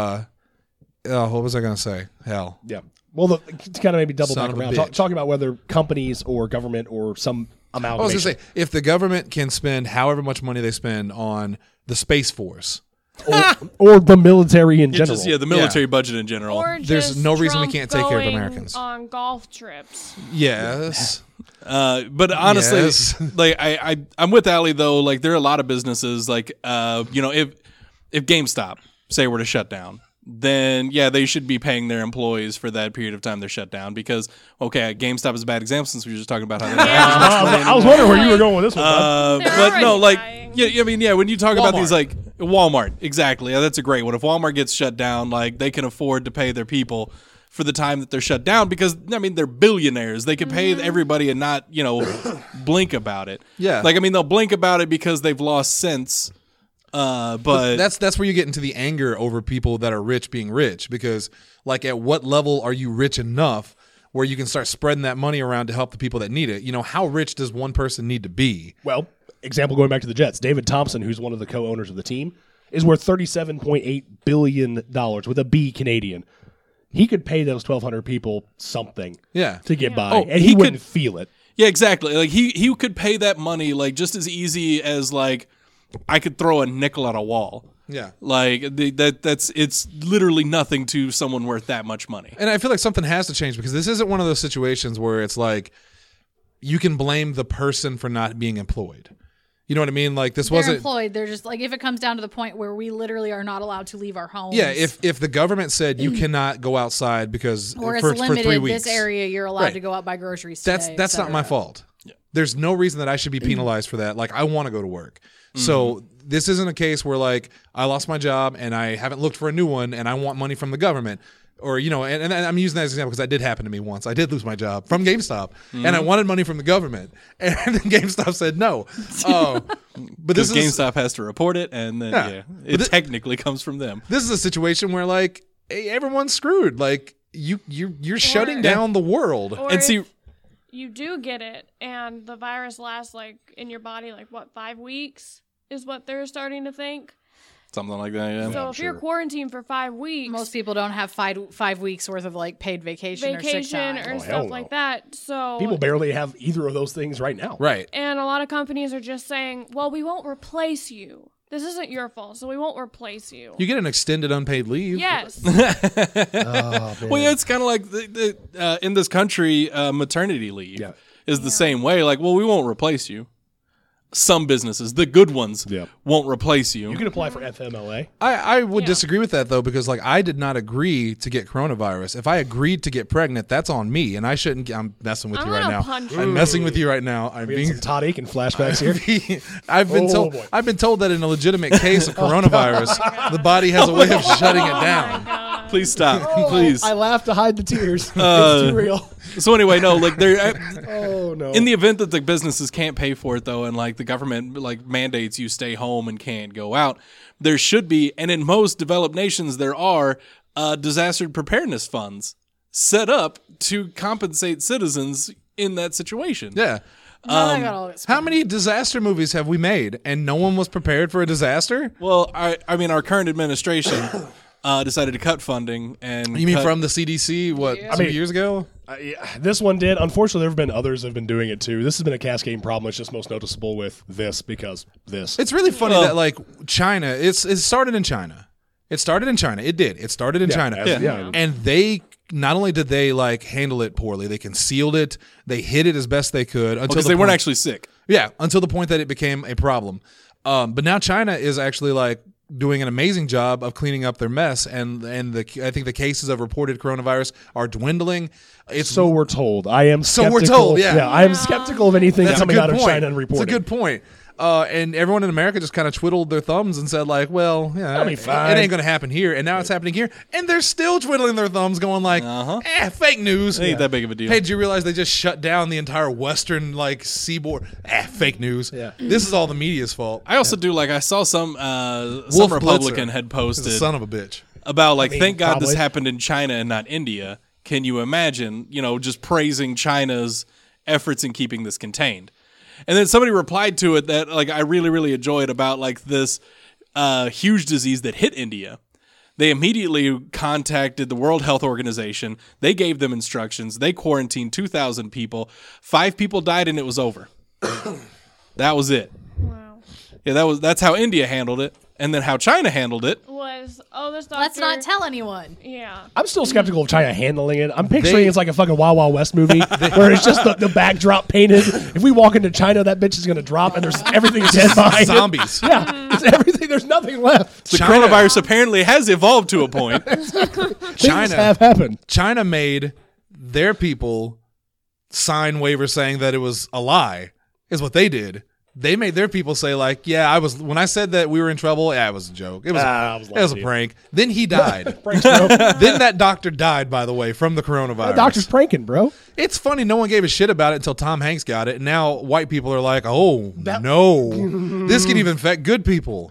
what was I gonna say? Hell, Yeah. Well, to kind of maybe double Son back of a around, bitch. talking about whether companies or government or some I was amalgamation. gonna say if the government can spend however much money they spend on the Space Force, or the military in It's general. just, the military budget in general. Or There's just no reason we Trump can't take care of going Americans. on golf trips. yes, But honestly, Yes. like I'm with Allie though. Like there are a lot of businesses like if GameStop say were to shut down, then yeah, they should be paying their employees for that period of time they're shut down because GameStop is a bad example since we were just talking about how they don't have as much money I was wondering where you were going with this one. bud. but no, like Dying Yeah, I mean, yeah. When you talk about these, Walmart. like Walmart, exactly. Yeah, that's a great one. If Walmart gets shut down, like they can afford to pay their people for the time that they're shut down because I mean they're billionaires. They can pay everybody and not blink about it. Yeah. like I mean they'll blink about it because they've lost sense. But That's where you get into the anger over people that are rich being rich, because like at what level are you rich enough where you can start spreading that money around to help the people that need it? How rich does one person need to be? Well, example going back to the Jets, David Thompson, who's one of the co-owners of the team, is worth $37.8 billion with a B Canadian. He could pay those 1,200 people something to get by, Oh, and he wouldn't feel it. yeah, exactly. Like he could pay that money like just as easy as like I could throw a nickel at a wall. Yeah. Like it's literally nothing to someone worth that much money. And I feel like something has to change, because this isn't one of those situations where it's like you can blame the person for not being employed. You know what I mean? Like this They're wasn't employed. They're just like, if it comes down to the point where we literally are not allowed to leave our homes. Yeah, if the government said you cannot go outside because or it's for limited 3 weeks, this area, you're allowed Right. to go out buy groceries. that's today, that's not my fault. There's no reason that I should be penalized for that. Like I want to go to work. So this isn't a case where like I lost my job and I haven't looked for a new one and I want money from the government. Or, and I'm using that as an example because that did happen to me once. I did lose my job from GameStop and I wanted money from the government. And then GameStop said no. But this Because is GameStop has to report it, and then it technically comes from them. this is a situation where like hey, everyone's screwed. Like you're shutting down the world. Or And if see- you do get it and the virus lasts like in your body like 5 weeks is what they're starting to think. Something like that, yeah. So if you're quarantined for 5 weeks, Most people don't have 5 weeks worth of like paid vacation or sick time. or hell stuff no. like that. So People barely have either of those things right now. Right. and a lot of companies are just saying, "Well, we won't replace you. This isn't your fault, so we won't replace you." You get an extended unpaid leave. Yes. Well, yeah, it's kind of like in this country, maternity leave is the same way. Like, well, we won't replace you. Some businesses, the good ones, won't replace you. You can apply for FMLA. I would disagree with that though, because like I did not agree to get coronavirus. If I agreed to get pregnant, that's on me, and I shouldn't. I'm messing with I'm you right gonna now. punch you. I'm messing with you right now. I'm We being. had some Todd Aiken flashbacks here. I've been Oh, told. boy. I've been told that in a legitimate case of coronavirus, the body has a way of shutting it down. Please stop, please. I laugh to hide the tears. It's too real. So anyway, no, like they're Oh no. in the event that the businesses can't pay for it though, and like the government like mandates you stay home and can't go out, there should be, and in most developed nations there are disaster preparedness funds set up to compensate citizens in that situation. Yeah. Now I got all this. How many disaster movies have we made, and no one was prepared for a disaster? Well, I mean, our current administration decided to cut funding, and You mean cut- from the CDC? What 2 years ago? This one did. Unfortunately, there have been others that have been doing it too. This has been a cascading problem. It's just most noticeable with this because this. It's really funny that like China, it started in China. It started in China. It did. It started in China. yeah. And they not only did they like handle it poorly, they concealed it. They hid it as best they could until because the they weren't point- actually sick. Yeah, until the point that it became a problem. But now China is actually like doing an amazing job of cleaning up their mess, and I think the cases of reported coronavirus are dwindling. It's So we're told. I am So skeptical. we're told, yeah. I am skeptical of anything That's a coming good out of point. China and reporting. It's a good point. And everyone in America just kind of twiddled their thumbs and said, like, well, yeah, That'll be it fine. ain't going to happen here. And now it's happening here. And they're still twiddling their thumbs going like, fake news. It ain't that big of a deal. Hey, did you realize they just shut down the entire western, like, seaboard? Fake news. Yeah. This is all the media's fault. I also do like I saw some Wolf Republican Blitzer had is a posted son of a bitch. about like thank God this probably. happened in China and not India. Can you imagine, just praising China's efforts in keeping this contained? And then somebody replied to it that like I really, really enjoyed about like this huge disease that hit India. They immediately contacted the World Health Organization. They gave them instructions. They quarantined 2,000 people. 5 people died and it was over. That was it. Wow. Yeah, that's how India handled it. And then how China handled it. Was this doctor? Let's not tell anyone. Yeah. I'm still skeptical of China handling it. I'm picturing it's like a fucking Wild Wild West movie where it's just the backdrop painted. If we walk into China, that bitch is going to drop and there's everything dead behind it. Zombies. Yeah, it's everything. There's nothing left. The China- coronavirus apparently has evolved to a point. Things have happened. China made their people sign waivers saying that it was a lie, is what they did. they made their people say like, yeah, when I said that we were in trouble, yeah, it was a joke. It was, it was a prank. Then he died. Pranks, bro. Then that doctor died, by the way, from the coronavirus. The doctor's pranking, bro. It's funny, no one gave a shit about it until Tom Hanks got it, and now white people are like, oh, no. This can even affect good people.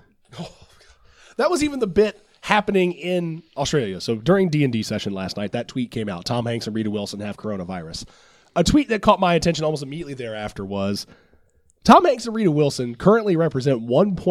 That was even the bit happening in Australia. So during D&D session last night, that tweet came out. Tom Hanks and Rita Wilson have coronavirus. A tweet that caught my attention almost immediately thereafter was, Tom Hanks and Rita Wilson currently represent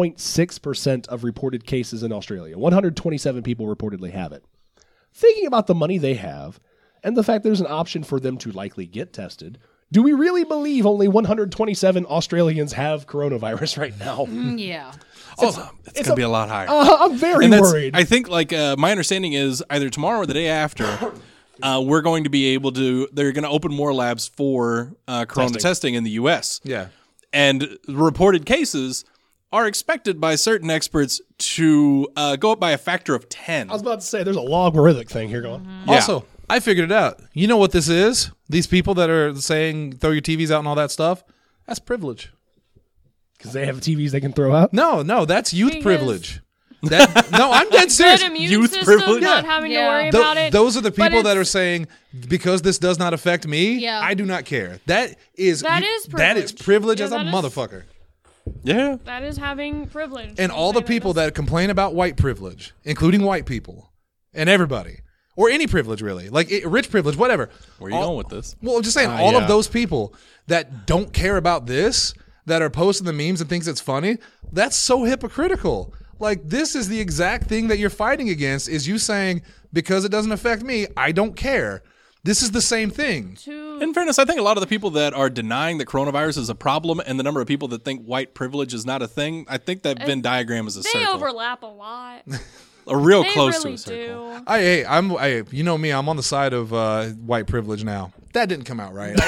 1.6% of reported cases in Australia. 127 people reportedly have it. Thinking about the money they have and the fact there's an option for them to likely get tested, do we really believe only 127 Australians have coronavirus right now? Yeah. It's going to be a lot higher. I'm very worried. I think, my understanding is either tomorrow or the day after, we're going to be able to. They're going to open more labs for corona testing in the U.S. Yeah. And reported cases are expected by certain experts to go up by a factor of 10. I was about to say, there's a logarithmic thing here going. Yeah. Also, I figured it out. You know what this is? These people that are saying throw your TVs out and all that stuff, that's privilege. Because they have TVs they can throw out? No, that's youth Because- privilege. No, I'm dead Good serious. immune Youth system, privilege? not Yeah. having to Yeah. worry about it. Those are the But people that it's- are saying, because this does not affect me, Yeah. I do not care. That is That is that is privilege. privilege Yeah, as a that is- motherfucker. Yeah. That is having privilege. And all the saying people this- that complain about white privilege, including white people and everybody, or any privilege really, like rich privilege, whatever. Where are you going with this? Well, I'm just saying, all yeah. of those people that don't care about this, that are posting the memes and thinks it's funny, that's so hypocritical. Like, this is the exact thing that you're fighting against, is you saying, because it doesn't affect me, I don't care. This is the same thing. In fairness, I think a lot of the people that are denying that coronavirus is a problem and the number of people that think white privilege is not a thing, I think that Venn diagram is a They circle. overlap a lot. A real They close really to a circle. do. You know me, I'm on the side of white privilege now. That didn't come out right.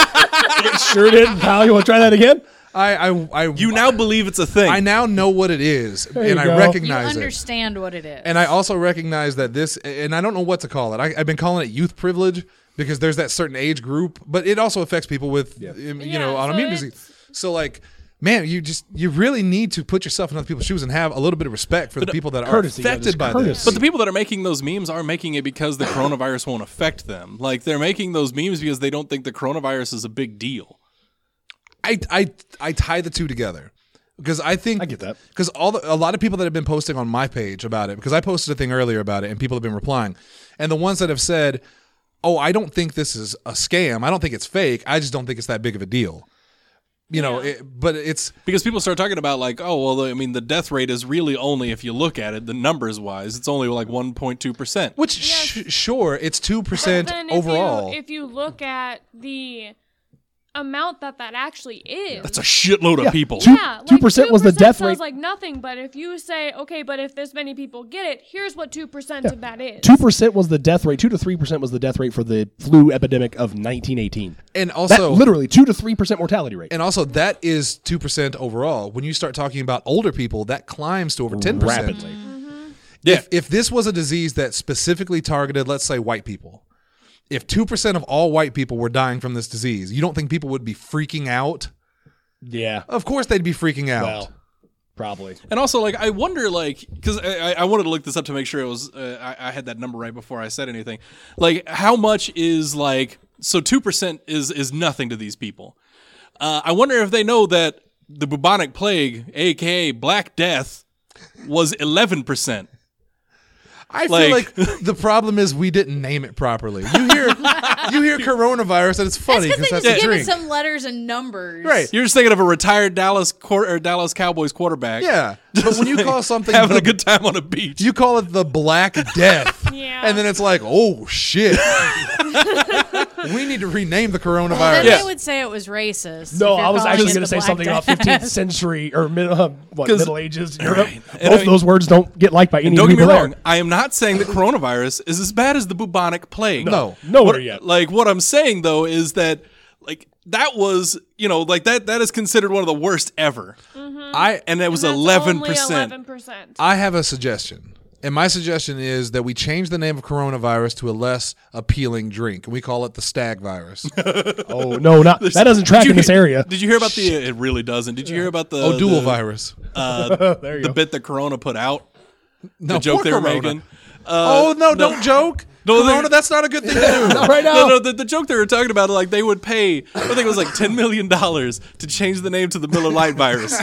It sure did. Pal, you want to try that again? You now believe it's a thing. I now know what it is, you and I go. You recognize it. understand what it is. And I also recognize that this, and I don't know what to call it. I've been calling it youth privilege because there's that certain age group, but it also affects people with, Yeah, autoimmune so disease. So like, man, you really need to put yourself in other people's shoes and have a little bit of respect for the people that are courtesy, yeah, affected just by courtesy. this. But the people that are making those memes are making it because the coronavirus won't affect them. Like, they're making those memes because they don't think the coronavirus is a big deal. I tie the two together because I think I get that. because a lot of people that have been posting on my page about it, because I posted a thing earlier about it and people have been replying, and the ones that have said, "Oh, I don't think this is a scam. I don't think it's fake. I just don't think it's that big of a deal." But it's Because people start talking about, like, oh, well, the death rate is really only, if you look at it, the numbers wise, it's only like 1.2%. which sure, it's 2% Then overall. if you look at the amount that actually is, That's a shitload of people. yeah, 2% was the death sounds rate. like nothing. But if you say, okay, but if this many people get it, here's what 2% of that is. 2% was the death rate. 2 to 3% was the death rate for the flu epidemic of 1918. and That also literally 2 to 3% mortality rate. and also that is 2% overall. When you start talking about older people, that climbs to over 10%. Rapidly. Yeah. If this was a disease that specifically targeted, let's say, white people, if 2% of all white people were dying from this disease, you don't think people would be freaking out? Yeah. Of course they'd be freaking out. Well, probably. And also, like, I wonder, like, because I wanted to look this up to make sure it was, I had that number right before I said anything. Like, how much is, like, so 2% is nothing to these people. I wonder if they know that the bubonic plague, a.k.a. Black Death, was 11%. I feel like the problem is we didn't name it properly. You hear coronavirus and it's funny because because they that's just a give drink. it some letters and numbers. Right. You're just thinking of a retired Dallas Cowboys quarterback. Yeah. But when you call something having a good time on a beach. you call it the Black Death. Yeah. And then it's like, oh shit. We need to rename the coronavirus. Then they would say it was racist. No, if you're I was calling actually it going to the say Black something about Death. 15th century or Middle Ages Europe. And Both I of mean- those words don't get liked by any Don't get me people wrong. there. I am not saying that coronavirus is as bad as the bubonic plague. No. Nowhere yet. Like, what I'm saying though is that, like, that was, like that is considered one of the worst ever. And it was That's 11%. only 11%. I have a suggestion. And my suggestion is that we change the name of coronavirus to a less appealing drink. We call it the stag virus. Oh no, not that doesn't track in this area. Did you hear about the? It really doesn't. Did you hear about the dual virus. There you the go. bit that Corona put out? No, The joke poor they were Corona. making. Don't joke. No, Corona, they- that's not a good thing to do. Not right now. No, the joke they were talking about, like they would pay, I think it was like $10 million to change the name to the Miller Lite virus.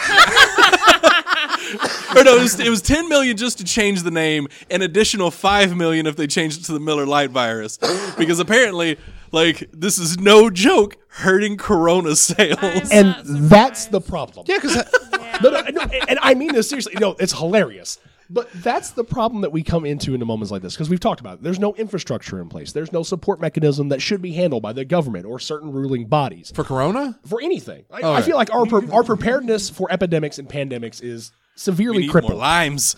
Or no, it was $10 million just to change the name, an additional $5 million if they changed it to the Miller Lite virus, because apparently, like this is no joke, hurting Corona sales. And Not that's the problem. Yeah, because No, and I mean this seriously. No, it's hilarious. But that's the problem that we come into moments like this, because we've talked about it. There's no infrastructure in place. There's no support mechanism that should be handled by the government or certain ruling bodies for Corona, for anything. I right. feel like our preparedness for epidemics and pandemics is We severely need more crippled. limes.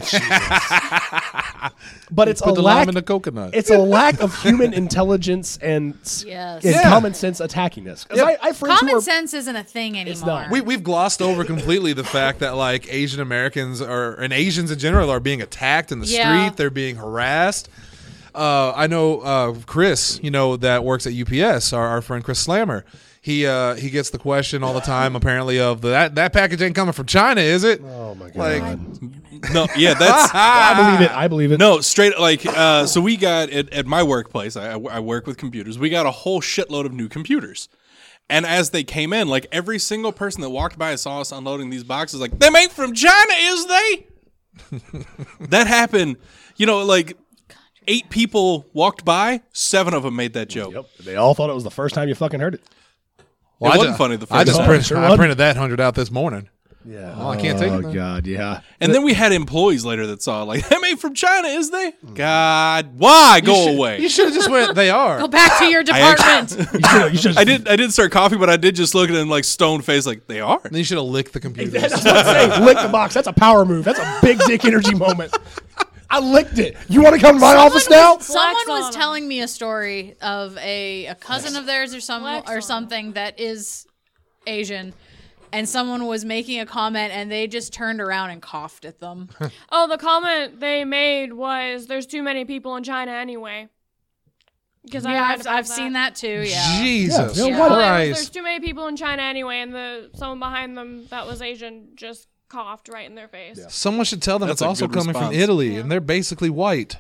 But it's a put the lack. lime in the coconut. It's a lack of human intelligence and Yes. and Yeah. common sense attacking this. 'Cause I have friends who Common are sense isn't a thing anymore. not. We've glossed over completely the fact that like Asian Americans and Asians in general are being attacked in the Yeah. street. They're being harassed. I know Chris, that works at UPS. Our friend Chris Slammer. He gets the question all the time. Apparently, of that package ain't coming from China, is it? Oh my god! Like, No, yeah, that's I believe it. I believe it. no straight like. So we got at my workplace. I work with computers. We got a whole shitload of new computers. And as they came in, like every single person that walked by and saw us unloading these boxes, like, them ain't from China, is they? That happened. Like 8 people walked by, 7 of them made that joke. Yep. They all thought it was the first time you fucking heard it. It wasn't funny the I first just time. Sure I wasn't. printed that 100 out this morning. Yeah. Oh, I can't take it. Oh god, yeah. And then we had employees later that saw, like, them ain't from China, is they? God, why? Go away. You should have just went. They are. Go back to your department. You should. I did start coughing, but I did just look at him like stone face, like, they are. Then you should have licked the computer. That's what I'm saying. Lick the box. That's a power move. That's a big dick energy moment. I licked it. You want to come to my office now? Someone Flex on was 'em. telling me a story of a cousin of theirs Flex on 'em. something that is Asian, and someone was making a comment and they just turned around and coughed at them. Oh, the comment they made was, "There's too many people in China anyway." Because Yeah, I've seen that too. Yeah. Jesus Yeah, Yeah. why not? There's Christ. too many people in China anyway, and someone behind them that was Asian just coughed right in their face. Someone should tell them That's it's a also good coming from response. Italy, and they're basically white.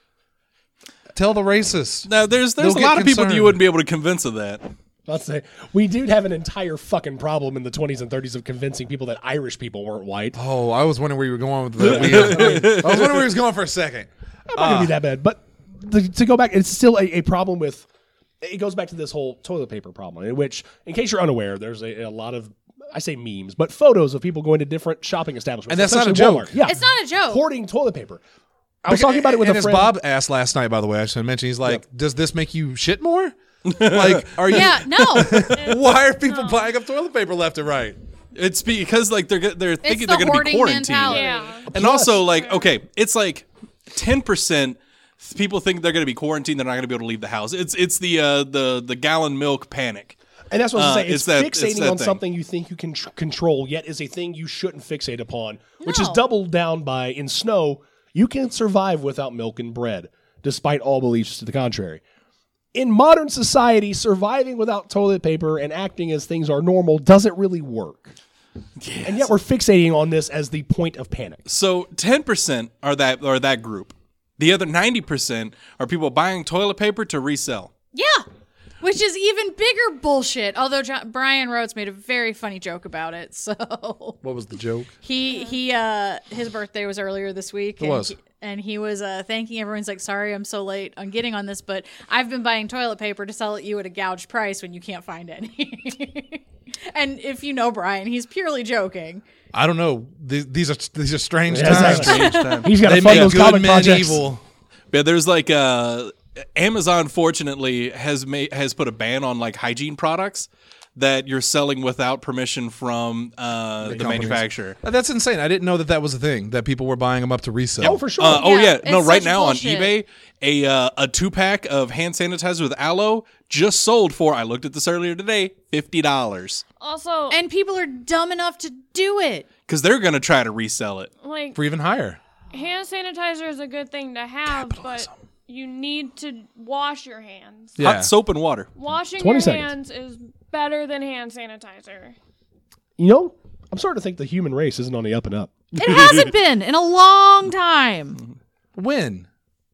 Tell the racists. Now, there's They'll a get lot of people that concerned. you wouldn't be able to convince of that. Let's say we did have an entire fucking problem in the 20s and 30s of convincing people that Irish people weren't white. Oh, I was wondering where you were going with that. I was wondering where he was going for a second. It's not gonna be that bad, but to go back, it's still a problem with. It goes back to this whole toilet paper problem, in which, in case you're unaware, there's a lot of, I say memes, but photos of people going to different shopping establishments. And that's not a especially joke. Walmart. Yeah, It's not a joke. hoarding toilet paper. I was talking about it with and a as friend. Bob asked last night, by the way, I should mention, he's like, "Does this make you shit more? Like, are you? Yeah, no. Why are people buying up toilet paper left and right? It's because like they're thinking It's they're the going to be hoarding quarantined. mentality. Yeah. And also, like, okay, it's like 10% people think they're going to be quarantined. They're not going to be able to leave the house. It's the gallon milk panic. And that's what I was saying. it's It's, that- it's fixating that on thing. something you think you can control, yet is a thing you shouldn't fixate upon, which is No. doubled down by in snow, you can survive without milk and bread, despite all beliefs to the contrary. In modern society, surviving without toilet paper and acting as things are normal doesn't really work. And yet we're fixating on this as the point of panic. So 10% are that group. The other 90% are people buying toilet paper to resell. Yeah. Which is even bigger bullshit. Although Brian Rhodes made a very funny joke about it. So What was the joke? his birthday was earlier this week. It was. And he was thanking everyone. He's like, sorry, I'm so late on getting on this, but I've been buying toilet paper to sell it you at a gouged price when you can't find any. And if you know Brian, he's purely joking. I don't know. These are strange Yeah, times. exactly. He's got They to fund make those good comic men projects. evil. But there's like Amazon fortunately has put a ban on like hygiene products that you're selling without permission from the companies. manufacturer. That's insane. I didn't know that was a thing, that people were buying them up to resell. Oh, for sure. Oh Yeah, yeah, no! it's Right such now bullshit. on eBay, a 2-pack of hand sanitizer with aloe just sold for. I looked at this earlier today, $50 Also, And people are dumb enough to do it. because they're gonna try to resell it. like For even higher. hand sanitizer is a good thing to have, but you need to wash your hands. Yeah. Hot soap and water. Washing 20 your seconds. hands is better than hand sanitizer. You know, I'm starting to think the human race isn't on the up and up. It hasn't been in a long time. When?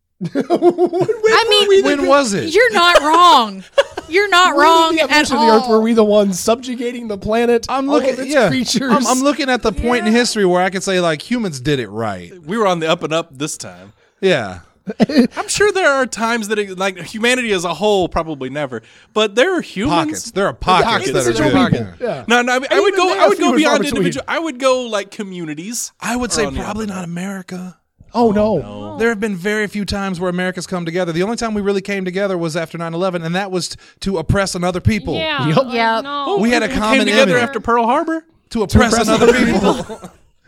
I mean, When was it? you're not wrong. You're not wrong The at evolution of the Earth, were all. we the ones subjugating the planet? I'm all looking. of its Yeah, creatures. I'm looking at the point in history where I could say like humans did it right. We were on the up and up this time. Yeah. I'm sure there are times that like humanity as a whole probably never, but there are humans. Pockets. There are pockets that are Individual good. people. Yeah. No, I would even go. there, I would few go and beyond far between. individual. I would go like communities. I would say on the probably up and not up. America. Oh, no. There have been very few times where America's come together. The only time we really came together was after 9/11, and that was to oppress another people. Yeah. Yep. like, Yep. No. We had a We common came together enemy. after Pearl Harbor. To oppress another people.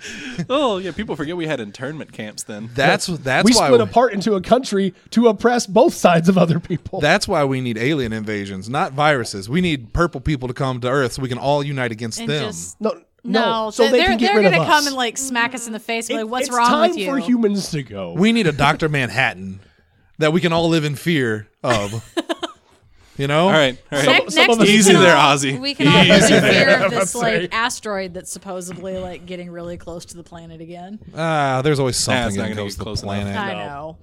Oh yeah, people forget we had internment camps then. That's We why split apart into a country to oppress both sides of other people. That's why we need alien invasions, not viruses. We need purple people to come to Earth so we can all unite against And them. just- No, so they they're can get they're rid of gonna us. come and like smack us in the face. And be like, what's it's wrong time with you? for humans to go. We need a Dr. Manhattan that we can all live in fear of. You know? All right. Some of us- we Easy can there, all- Ozzy. We can all live Easy in there. fear of I'm this saying. like asteroid that's supposedly like getting really close to the planet again. There's always it's something not that gonna goes get to the close enough. planet. I know.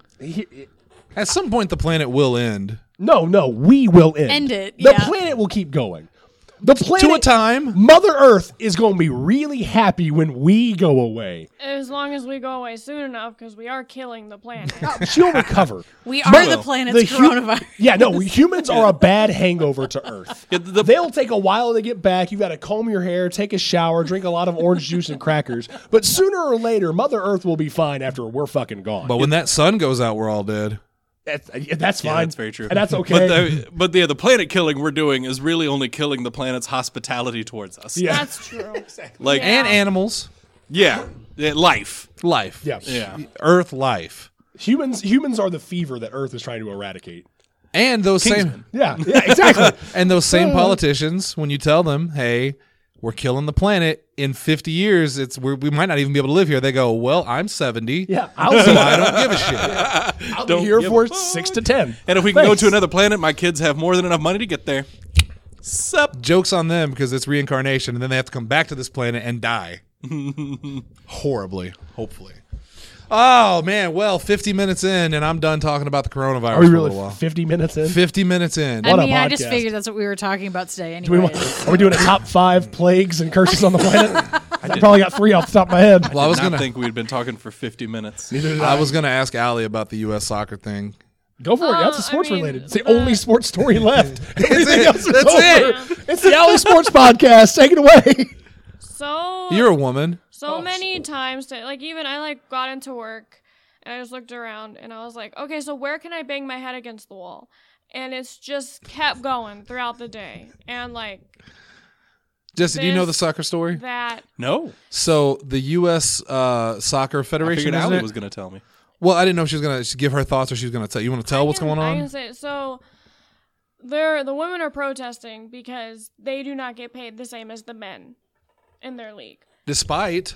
At some point, the planet will end. No, we will end. End it, The yeah. planet will keep going. The planet, To a time. Mother Earth is going to be really happy when we go away. As long as we go away soon enough, because we are killing the planet. She'll recover. We are the planet's hu- coronavirus. Yeah, no, humans are a bad hangover to Earth. Yeah, They'll take a while to get back. You got to comb your hair, take a shower, drink a lot of orange juice and crackers. But sooner or later, Mother Earth will be fine after we're fucking gone. But when that sun goes out, we're all dead. That's fine. Yeah, that's very true. And that's okay. But the planet killing we're doing is really only killing the planet's hospitality towards us. Yeah. That's true. Like, And animals. yeah, life. Life. Yeah. Yeah. Earth life. Humans are the fever that Earth is trying to eradicate. And those same Yeah, exactly. and those same politicians, when you tell them, hey, we're killing the planet in 50 years, we might not even be able to live here. They go, well, I'm 70. Yeah, So I don't give a shit. I'll be Don't here give for a fuck. 6 to 10. And if we can go Thanks. to another planet, my kids have more than enough money to get there. Sup? Joke's on them because it's reincarnation, and then they have to come back to this planet and die. Horribly, hopefully. Oh, man. Well, 50 minutes in, and I'm done talking about the coronavirus Are we for a really little while. 50 minutes in? 50 minutes in. What a I mean, I just podcast. figured that's what we were talking about today Do we anyway. want, are we doing a top 5 plagues and curses on the planet? I probably got 3 off the top of my head. Well, I was I gonna think we'd been talking for 50 minutes. I was gonna ask Allie about the U.S. soccer thing. Go for it. That's a I sports mean, related. It's the the- only sports story left. Everything else is That's over. It's the Alley Sports Podcast. Take it away. So You're a woman. so many times like even I like got into work and I just looked around and I was like, okay, so where can I bang my head against the wall? And it's just kept going throughout the day. And like Jesse, do you know the This- soccer story? that No. So the U.S. Soccer I Federation. figured isn't Allie it? was going to tell me. Well, I didn't know if she was gonna give her thoughts or she was gonna tell. You want to tell what's going I on? can say so the women are protesting because they do not get paid the same as the men in their league. Despite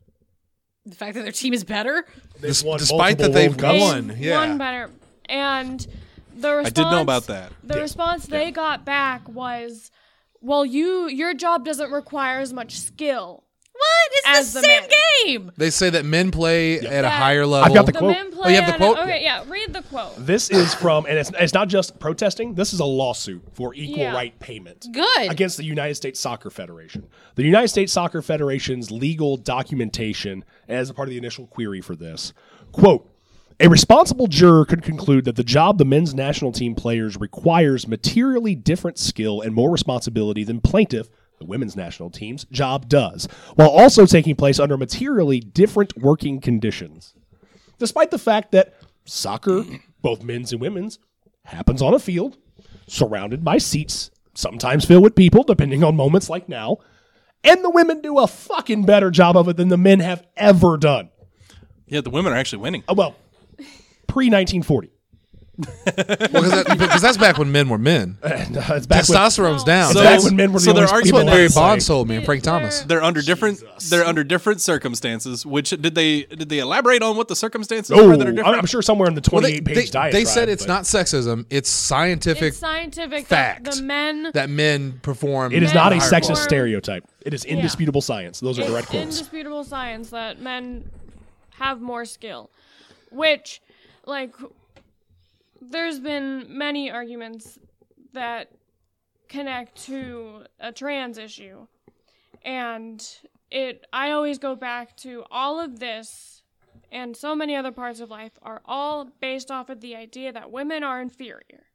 The fact that their team is better. won despite that multiple they've World Cups. won. They Yeah. won better. And the response I did know about that. The response they got back was, well, your job doesn't require as much skill. What? It's As the the same men. game. They say that men play at a That- higher level. I've got the The quote. men play Oh, you have the at quote? okay, yeah, read the quote. This is from, and it's not just protesting. This is a lawsuit for equal Yeah. right payment. Good. Against the United States Soccer Federation. The United States Soccer Federation's legal documentation as a part of the initial query for this. Quote, a responsible juror could conclude that the job the men's national team players requires materially different skill and more responsibility than plaintiff, the women's national team's, job does, while also taking place under materially different working conditions. Despite the fact that soccer, both men's and women's, happens on a field, surrounded by seats, sometimes filled with people, depending on moments like now, and the women do a fucking better job of it than the men have ever done. Yeah, the women are actually winning. Well, pre-1940. Because that's back when men were men. It's back when, Testosterone's down. it's So- back when men were the so only their people argument Barry left. Bonds told me and Frank Thomas. They're under different. They're under different circumstances. Which did they elaborate on what the circumstances Oh, were that are different? I'm sure somewhere in the Well, 28-page diatribe. they said it's but not sexism. It's scientific It's scientific fact that the men that men perform. It is Men not a are sexist born- stereotype. It is indisputable science. Those are direct it's quotes. indisputable science that men have more skill, which, like, there's been many arguments that connect to a trans issue, and I always go back to all of this and so many other parts of life are all based off of the idea that women are inferior.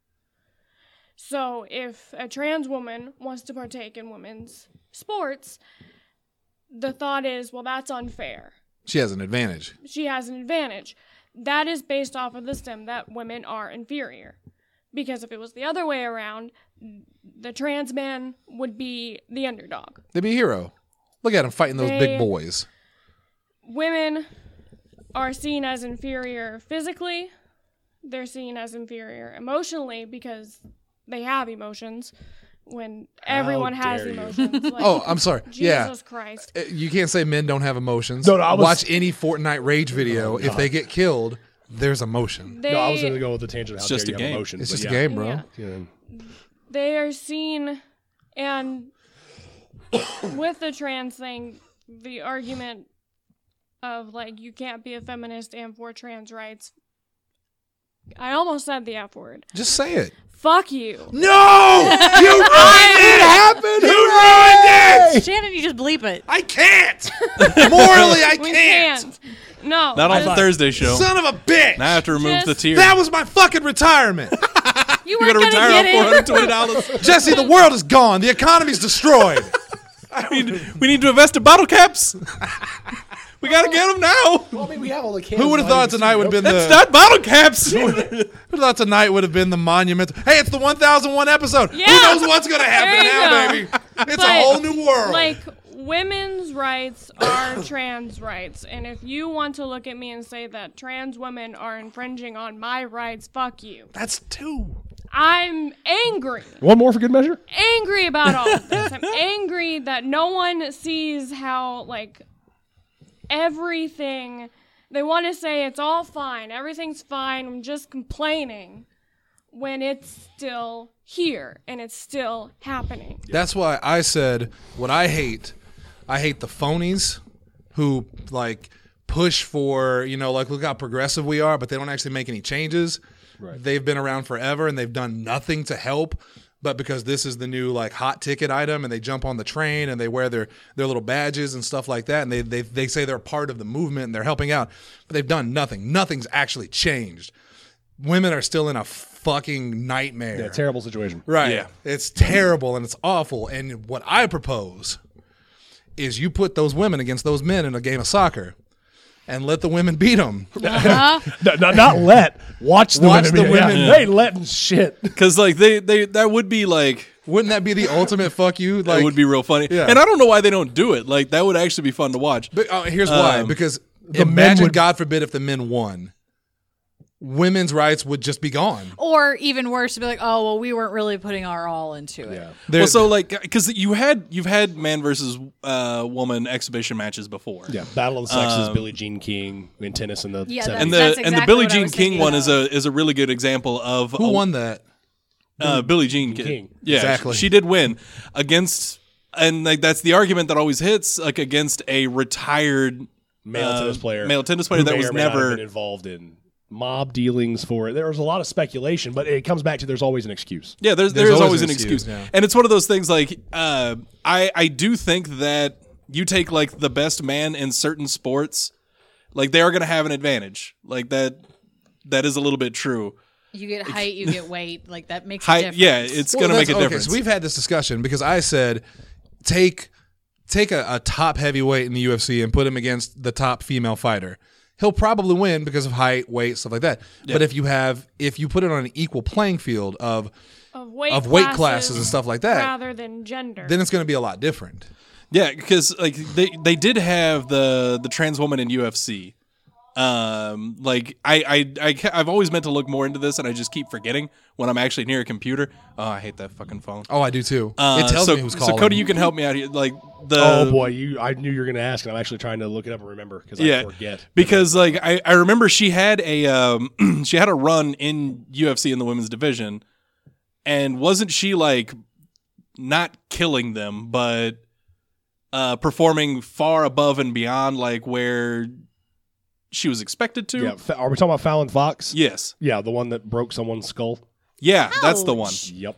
So if a trans woman wants to partake in women's sports, the thought is, well, that's unfair. She has an advantage. She has an advantage. That is based off of the stem that women are inferior. Because if it was the other way around, the trans man would be the underdog. They'd be a hero. Look at him fighting those They- big boys. Women are seen as inferior physically. They're seen as inferior emotionally because they have emotions when everyone has dare you. emotions. Like, Oh, I'm sorry. Yeah. Jesus Christ. You can't say men don't have emotions. No, I was- Watch any Fortnite rage video. If they get killed, there's emotion. They, No, I was going to go with the tangent. How just dare a you have game. emotions, It's but just a yeah. game, bro. Yeah. Yeah. they are seen, and with the trans thing, the argument of, like, you can't be a feminist and for trans rights. I almost said the F word. Just say it. Fuck you. No! You ruined it! happened! You ruined it! Shannon, you just bleep it. I can't! Morally, I We can't! can't. No. Not on just- the Thursday show. Son of a bitch! Now I have to remove Just- the tier. That was my fucking retirement! You you weren't gotta gonna retire get on it. $420. Jesse, the world is gone. The economy's destroyed. we need to invest in bottle caps. We gotta get them now. Well, I mean, we have all the cans. Who would have thought tonight would have been That's the... not bottle caps. Who would have thought tonight would have been the monument? Hey, it's the 1001 episode. Yeah. Who knows what's going to happen There you now, go. baby? It's But, a whole new world. Like, women's rights are trans rights. And if you want to look at me and say that trans women are infringing on my rights, fuck you. That's two. I'm angry. One more for good measure? Angry about all of this. I'm angry that no one sees how, like, everything, they want to say it's all fine, everything's fine, I'm just complaining, when it's still here and it's still happening. That's why I said what I hate the phonies who, like, push for, you know, like, look how progressive we are, but they don't actually make any changes. Right. They've been around forever and they've done nothing to help. But because this is the new, like, hot ticket item, and they jump on the train and they wear their little badges and stuff like that, and they say they're part of the movement and they're helping out, but they've done nothing. Nothing's actually changed. Women are still in a fucking nightmare. Yeah, terrible situation. Right. Yeah. It's terrible and it's awful. And what I propose is you put those women against those men in a game of soccer and let the women beat them. Not let. Watch the Watch women. the women. Yeah. They letting shit. Because like they that would be like Wouldn't that be the ultimate fuck you? Like, it would be real funny. Yeah. And I don't know why they don't do it. Like that would actually be fun to watch. But, here's why. Because men imagine, would- God forbid, if the men won. Women's rights would just be gone. Or even worse, to be like, oh, well, we weren't really putting our all into it. Yeah. There- Well, so like because you've had man versus woman exhibition matches before. Yeah. Battle of the Sexes, Billie Jean King in tennis in the Yeah, 70s. And That's the exactly Billie what I Jean was King thinking one of. is a really good example of who won that? Billie Jean King. Yeah, Exactly. she did win against, and like that's the argument that always hits, like against a retired male tennis player. male tennis player who that may was or may not have never. been involved in mob dealings for it. There was a lot of speculation, but it comes back to there's always an excuse. Yeah, there's always an excuse, yeah. and it's one of those things. Like, I do think that you take like the best man in certain sports, like they are going to have an advantage. Like that is a little bit true. You get height, you get weight. Like that makes a Height, difference. yeah, it's going to make a okay, difference. so we've had this discussion because I said take a top heavyweight in the UFC and put him against the top female fighter. He'll probably win because of height, weight, stuff like that. But if you put it on an equal playing field of weight classes and stuff like that, rather than gender. then it's going to be a lot different. Yeah, because like they did have the trans woman in UFC, Like I've always meant to look more into this, and I just keep forgetting when I'm actually near a computer. Oh, I hate that fucking phone. Oh, I do too. It tells me who's calling. So Cody, you can help me out here. Like Oh boy, I knew you were going to ask, and I'm actually trying to look it up and remember because I forget. Because like I remember she had a she had a run in UFC in the women's division, and wasn't she like not killing them, but performing far above and beyond like where she was expected to? Yeah, are we talking about Fallon Fox? Yes. Yeah, the one that broke someone's skull. Yeah, that's the one. Yep.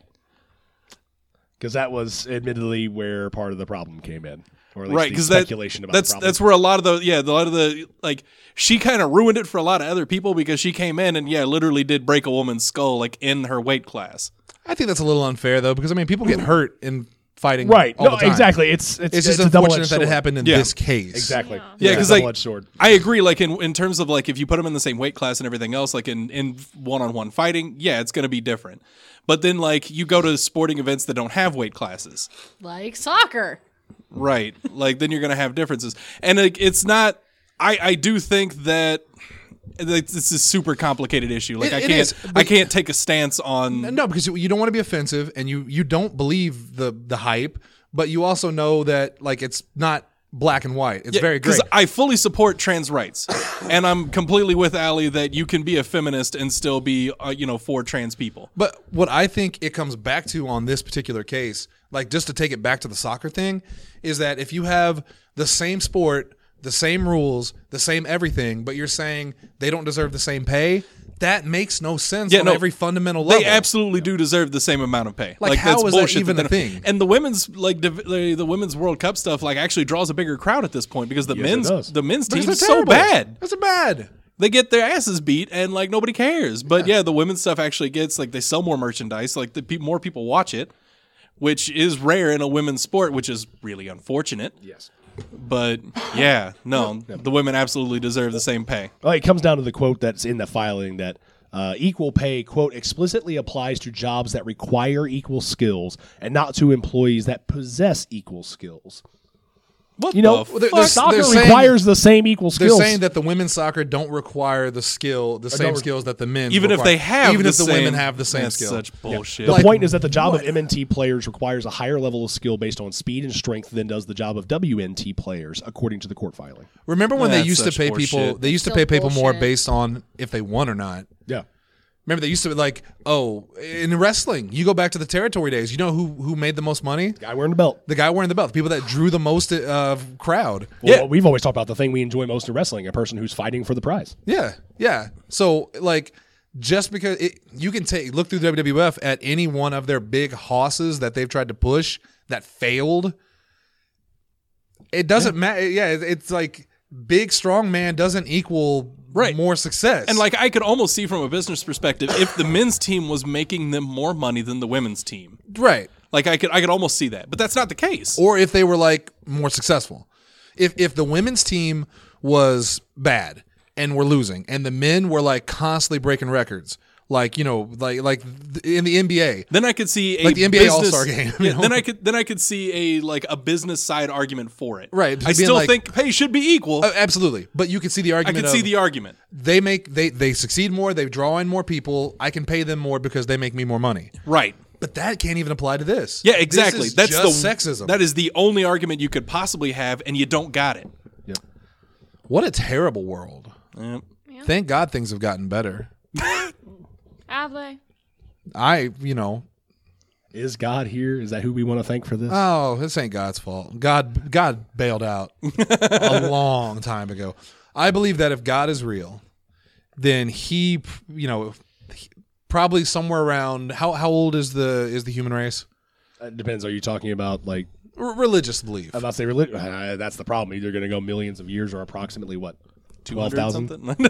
Because that was admittedly where part of the problem came in, or at least Right, the speculation about the problem. that's where a lot of the like she kind of ruined it for a lot of other people because she came in and literally did break a woman's skull like in her weight class. I think that's a little unfair though, because I mean, people get hurt in fighting. Right. All No, the time. exactly. It's just a double-edged unfortunate that it sword. happened in Yeah. this case. Exactly. Yeah, It's because a like double-edged sword. I agree. Like in terms of like if you put them in the same weight class and everything else, like in one-on-one fighting, it's going to be different. But then like you go to sporting events that don't have weight classes, Like soccer. right? Like then you're going to have differences, and like, it's not. I do think that. It's a super complicated issue. Like It is, I but- can't take a stance on. No, because you don't want to be offensive, and you don't believe the hype, but you also know that like it's not black and white. It's very gray. Because I fully support trans rights, and I'm completely with Allie that you can be a feminist and still be, for trans people. But what I think it comes back to on this particular case, like just to take it back to the soccer thing, is that if you have the same sport, the same rules, the same everything, but you're saying they don't deserve the same pay, that makes no sense on every fundamental level. They absolutely do deserve the same amount of pay. Like, how that's is that bullshit even they a don't- thing? And the women's the women's World Cup stuff like actually draws a bigger crowd at this point because the Yes, it does. men's Because team's they're so terrible. bad. They're bad. They get their asses beat and like nobody cares. But the women's stuff actually gets like they sell more merchandise. Like more people watch it, which is rare in a women's sport, which is really unfortunate. Yes. But the women absolutely deserve the same pay. Well, it comes down to the quote that's in the filing that equal pay, quote, explicitly applies to jobs that require equal skills and not to employees that possess equal skills. What You know, the they're- fuck? they're soccer saying- requires the same equal They're skills. saying that the women's soccer don't require the same skills that the men Even if require. they have even the if the same, women have the same that's skill. such bullshit. the Like, point is that the job of MNT players requires a higher level of skill based on speed and strength than does the job of WNT players, according to the court filing. Remember when they That's used to such pay horseshit. people? They used to Still pay people more bullshit. based on if they won or not. Yeah. Remember they used to be like, in wrestling, you go back to the territory days. You know who made the most money? Guy wearing the belt. The guy wearing the belt. The people that drew the most crowd. Well, we've always talked about the thing we enjoy most in wrestling, a person who's fighting for the prize. Yeah. So like, just because you can look through the WWF at any one of their big hosses that they've tried to push that failed. It doesn't matter. Yeah, it's like big strong man doesn't equal more success. And like I could almost see from a business perspective if the men's team was making them more money than the women's team. right. Like I could almost see that, but that's not the case. Or if they were like more successful. If the women's team was bad and were losing, and the men were like constantly breaking records, like in the NBA. Then I could see a Like the NBA business- All-Star game, you Yeah, know? then I could see a business side argument for it. Right, just I being still like- think pay should be equal. Absolutely, but you could see the I argument. could see the argument. They succeed more. They draw in more people. I can pay them more because they make me more money. Right. But that can't even apply to this. Yeah, exactly. This is That's just the sexism. That is the only argument you could possibly have, and you don't got it. What a terrible world. Yep. Thank God things have gotten better. Have they? Is God here? Is that who we want to thank for this? Oh, this ain't God's fault. God bailed out a long time ago. I believe that if God is real, then he probably somewhere around how old is the human race? It depends. Are you talking about like? Religious belief. I'm about to say religion. That's the problem. Either going to go millions of years or approximately what? 12,000? something?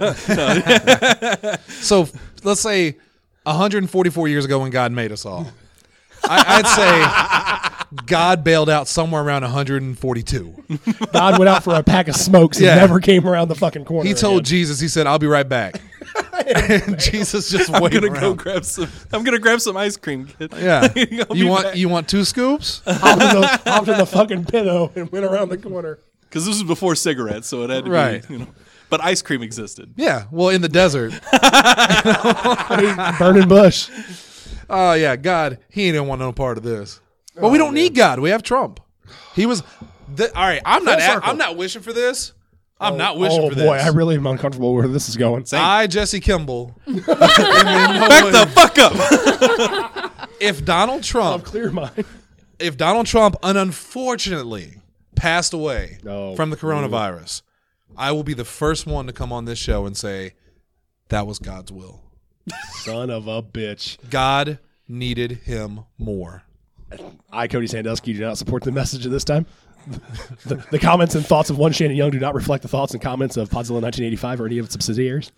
So let's say 144 years ago when God made us all. I'd say God bailed out somewhere around 142. God went out for a pack of smokes and Yeah. never came around the fucking corner. He told again. Jesus, he said, "I'll be right back." And Jesus just I'm waiting gonna go around. grab some. I'm gonna grab some ice cream, kid. Yeah. I'll You be want back. you want 2 scoops? hopped in the fucking pedo and went around the corner. Because this was before cigarettes, so it had to Right. be. But ice cream existed. Yeah, well, in the desert. Burning bush. Oh yeah, God, he ain't want no part of this. Well, we don't need God. We have Trump. He was. All right, I'm not wishing for this. I'm not wishing for this. Boy, I really am uncomfortable where this is going. I, Jesse Kimball, Back the fuck up. if Donald Trump, Clear mind. if Donald Trump unfortunately passed away Oh, from the coronavirus, I will be the first one to come on this show and say that was God's will. Son of a bitch. God needed him more. I, Cody Sandusky, do not support the message at this time. The comments and thoughts of one Shannon Young do not reflect the thoughts and comments of Podzilla 1985 or any of its subsidiaries.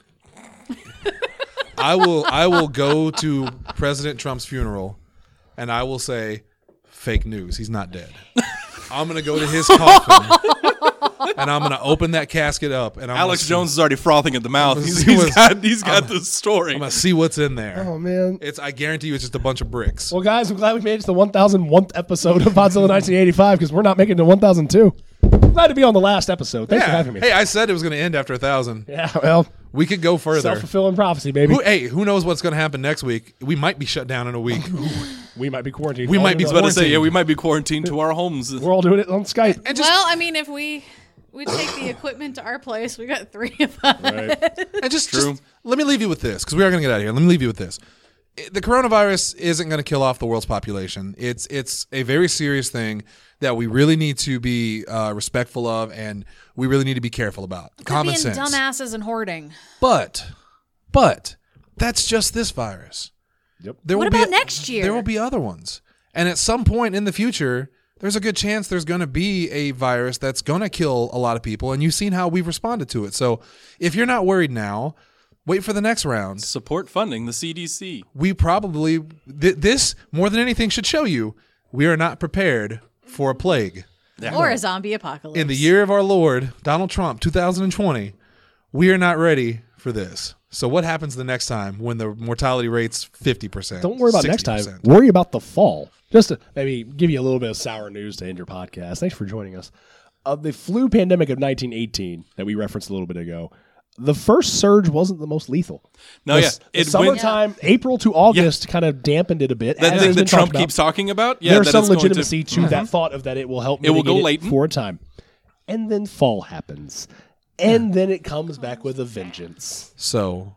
I will go to President Trump's funeral and I will say, fake news. He's not dead. I'm going to go to his coffin and I'm going to open that casket up. And Alex Jones is already frothing at the mouth. He's got the story. I'm going to see what's in there. Oh, man. I guarantee you it's just a bunch of bricks. Well, guys, I'm glad we made it to the 1001th episode of Podzilla 1985 because we're not making it to 1002. Glad to be on the last episode. Thanks for having me. Hey, I said it was going to end after 1,000. Yeah, well, We could go further. self-fulfilling prophecy, baby. Who knows what's going to happen next week? We might be shut down in a week. We might be quarantined. We might be I was about to say, yeah, we might be quarantined to our homes. We're all doing it on Skype. And just Well, I mean, if we take the equipment to our place, we got 3 of us. Right. And just True. let me leave you with this, because we are going to get out of here. Let me leave you with this. The coronavirus isn't going to kill off the world's population. It's a very serious thing that we really need to be respectful of, and we really need to be careful about. Common Being sense. dumbasses and hoarding. But that's just this virus. Yep. There What will about be, next year? There will be other ones. And at some point in the future, there's a good chance there's going to be a virus that's going to kill a lot of people, and you've seen how we've responded to it. So if you're not worried now, wait for the next round. Support funding the CDC. We probably, this more than anything should show you, we are not prepared for a plague. Or a zombie apocalypse. In the year of our Lord, Donald Trump, 2020, we are not ready for this. So what happens the next time when the mortality rate's 50%? Don't worry about next time. 60%? Worry about the fall. Just to maybe give you a little bit of sour news to end your podcast. Thanks for joining us. The flu pandemic of 1918 that we referenced a little bit ago, the first surge wasn't the most lethal. No, yeah. The It summertime, April to August, kind of dampened it a bit. That as thing has that been Trump talked about. keeps talking about. Yeah, There's that some it's going to- legitimacy to that thought of that it will help It will mitigate go latent. for a time. And then fall happens. And then it comes back with a vengeance. So,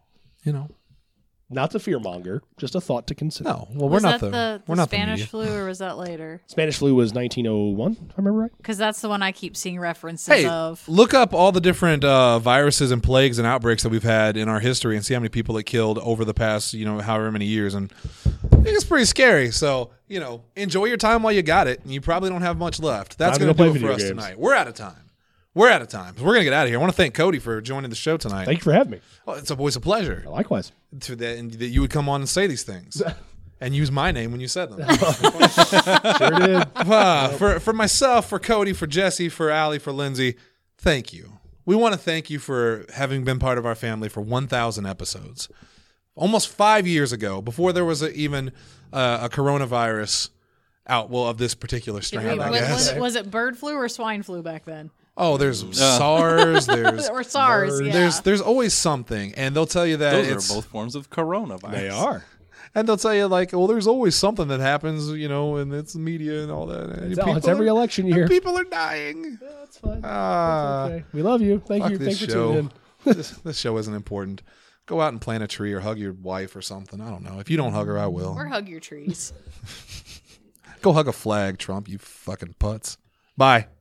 Not to fearmonger, just a thought to consider. no. Well, was we're not that the the we're not Spanish the flu, or was that later? Spanish flu was 1901, if I remember right. Because that's the one I keep seeing references Hey, of. look up all the different viruses and plagues and outbreaks that we've had in our history and see how many people it killed over the past, however many years. And I think it's pretty scary. So, enjoy your time while you got it. And you probably don't have much left. That's Time to going go to do play it for video us games. tonight. We're out of time. We're going to get out of here. I want to thank Cody for joining the show tonight. Thank you for having me. Well, it's always a pleasure Likewise. and that you would come on and say these things and use my name when you said them. Sure did. For myself, for Cody, for Jesse, for Allie, for Lindsay, thank you. We want to thank you for having been part of our family for 1,000 episodes. Almost 5 years ago, before there was even a coronavirus of this particular strain, I guess. Was it bird flu or swine flu back then? Oh, there's SARS, there's Or SARS, yeah. there's always something, and they'll tell you that Those are both forms of coronavirus. They are. and they'll tell you there's always something that happens, and it's media and all that. And It's every election year. People are dying. That's fine. Ah. Okay. We love you. Thank Fuck you. this Thanks for show. tuning in. This show isn't important. Go out and plant a tree or hug your wife or something. I don't know. If you don't hug her, I will. Or hug your trees. Go hug a flag, Trump, you fucking putz. Bye.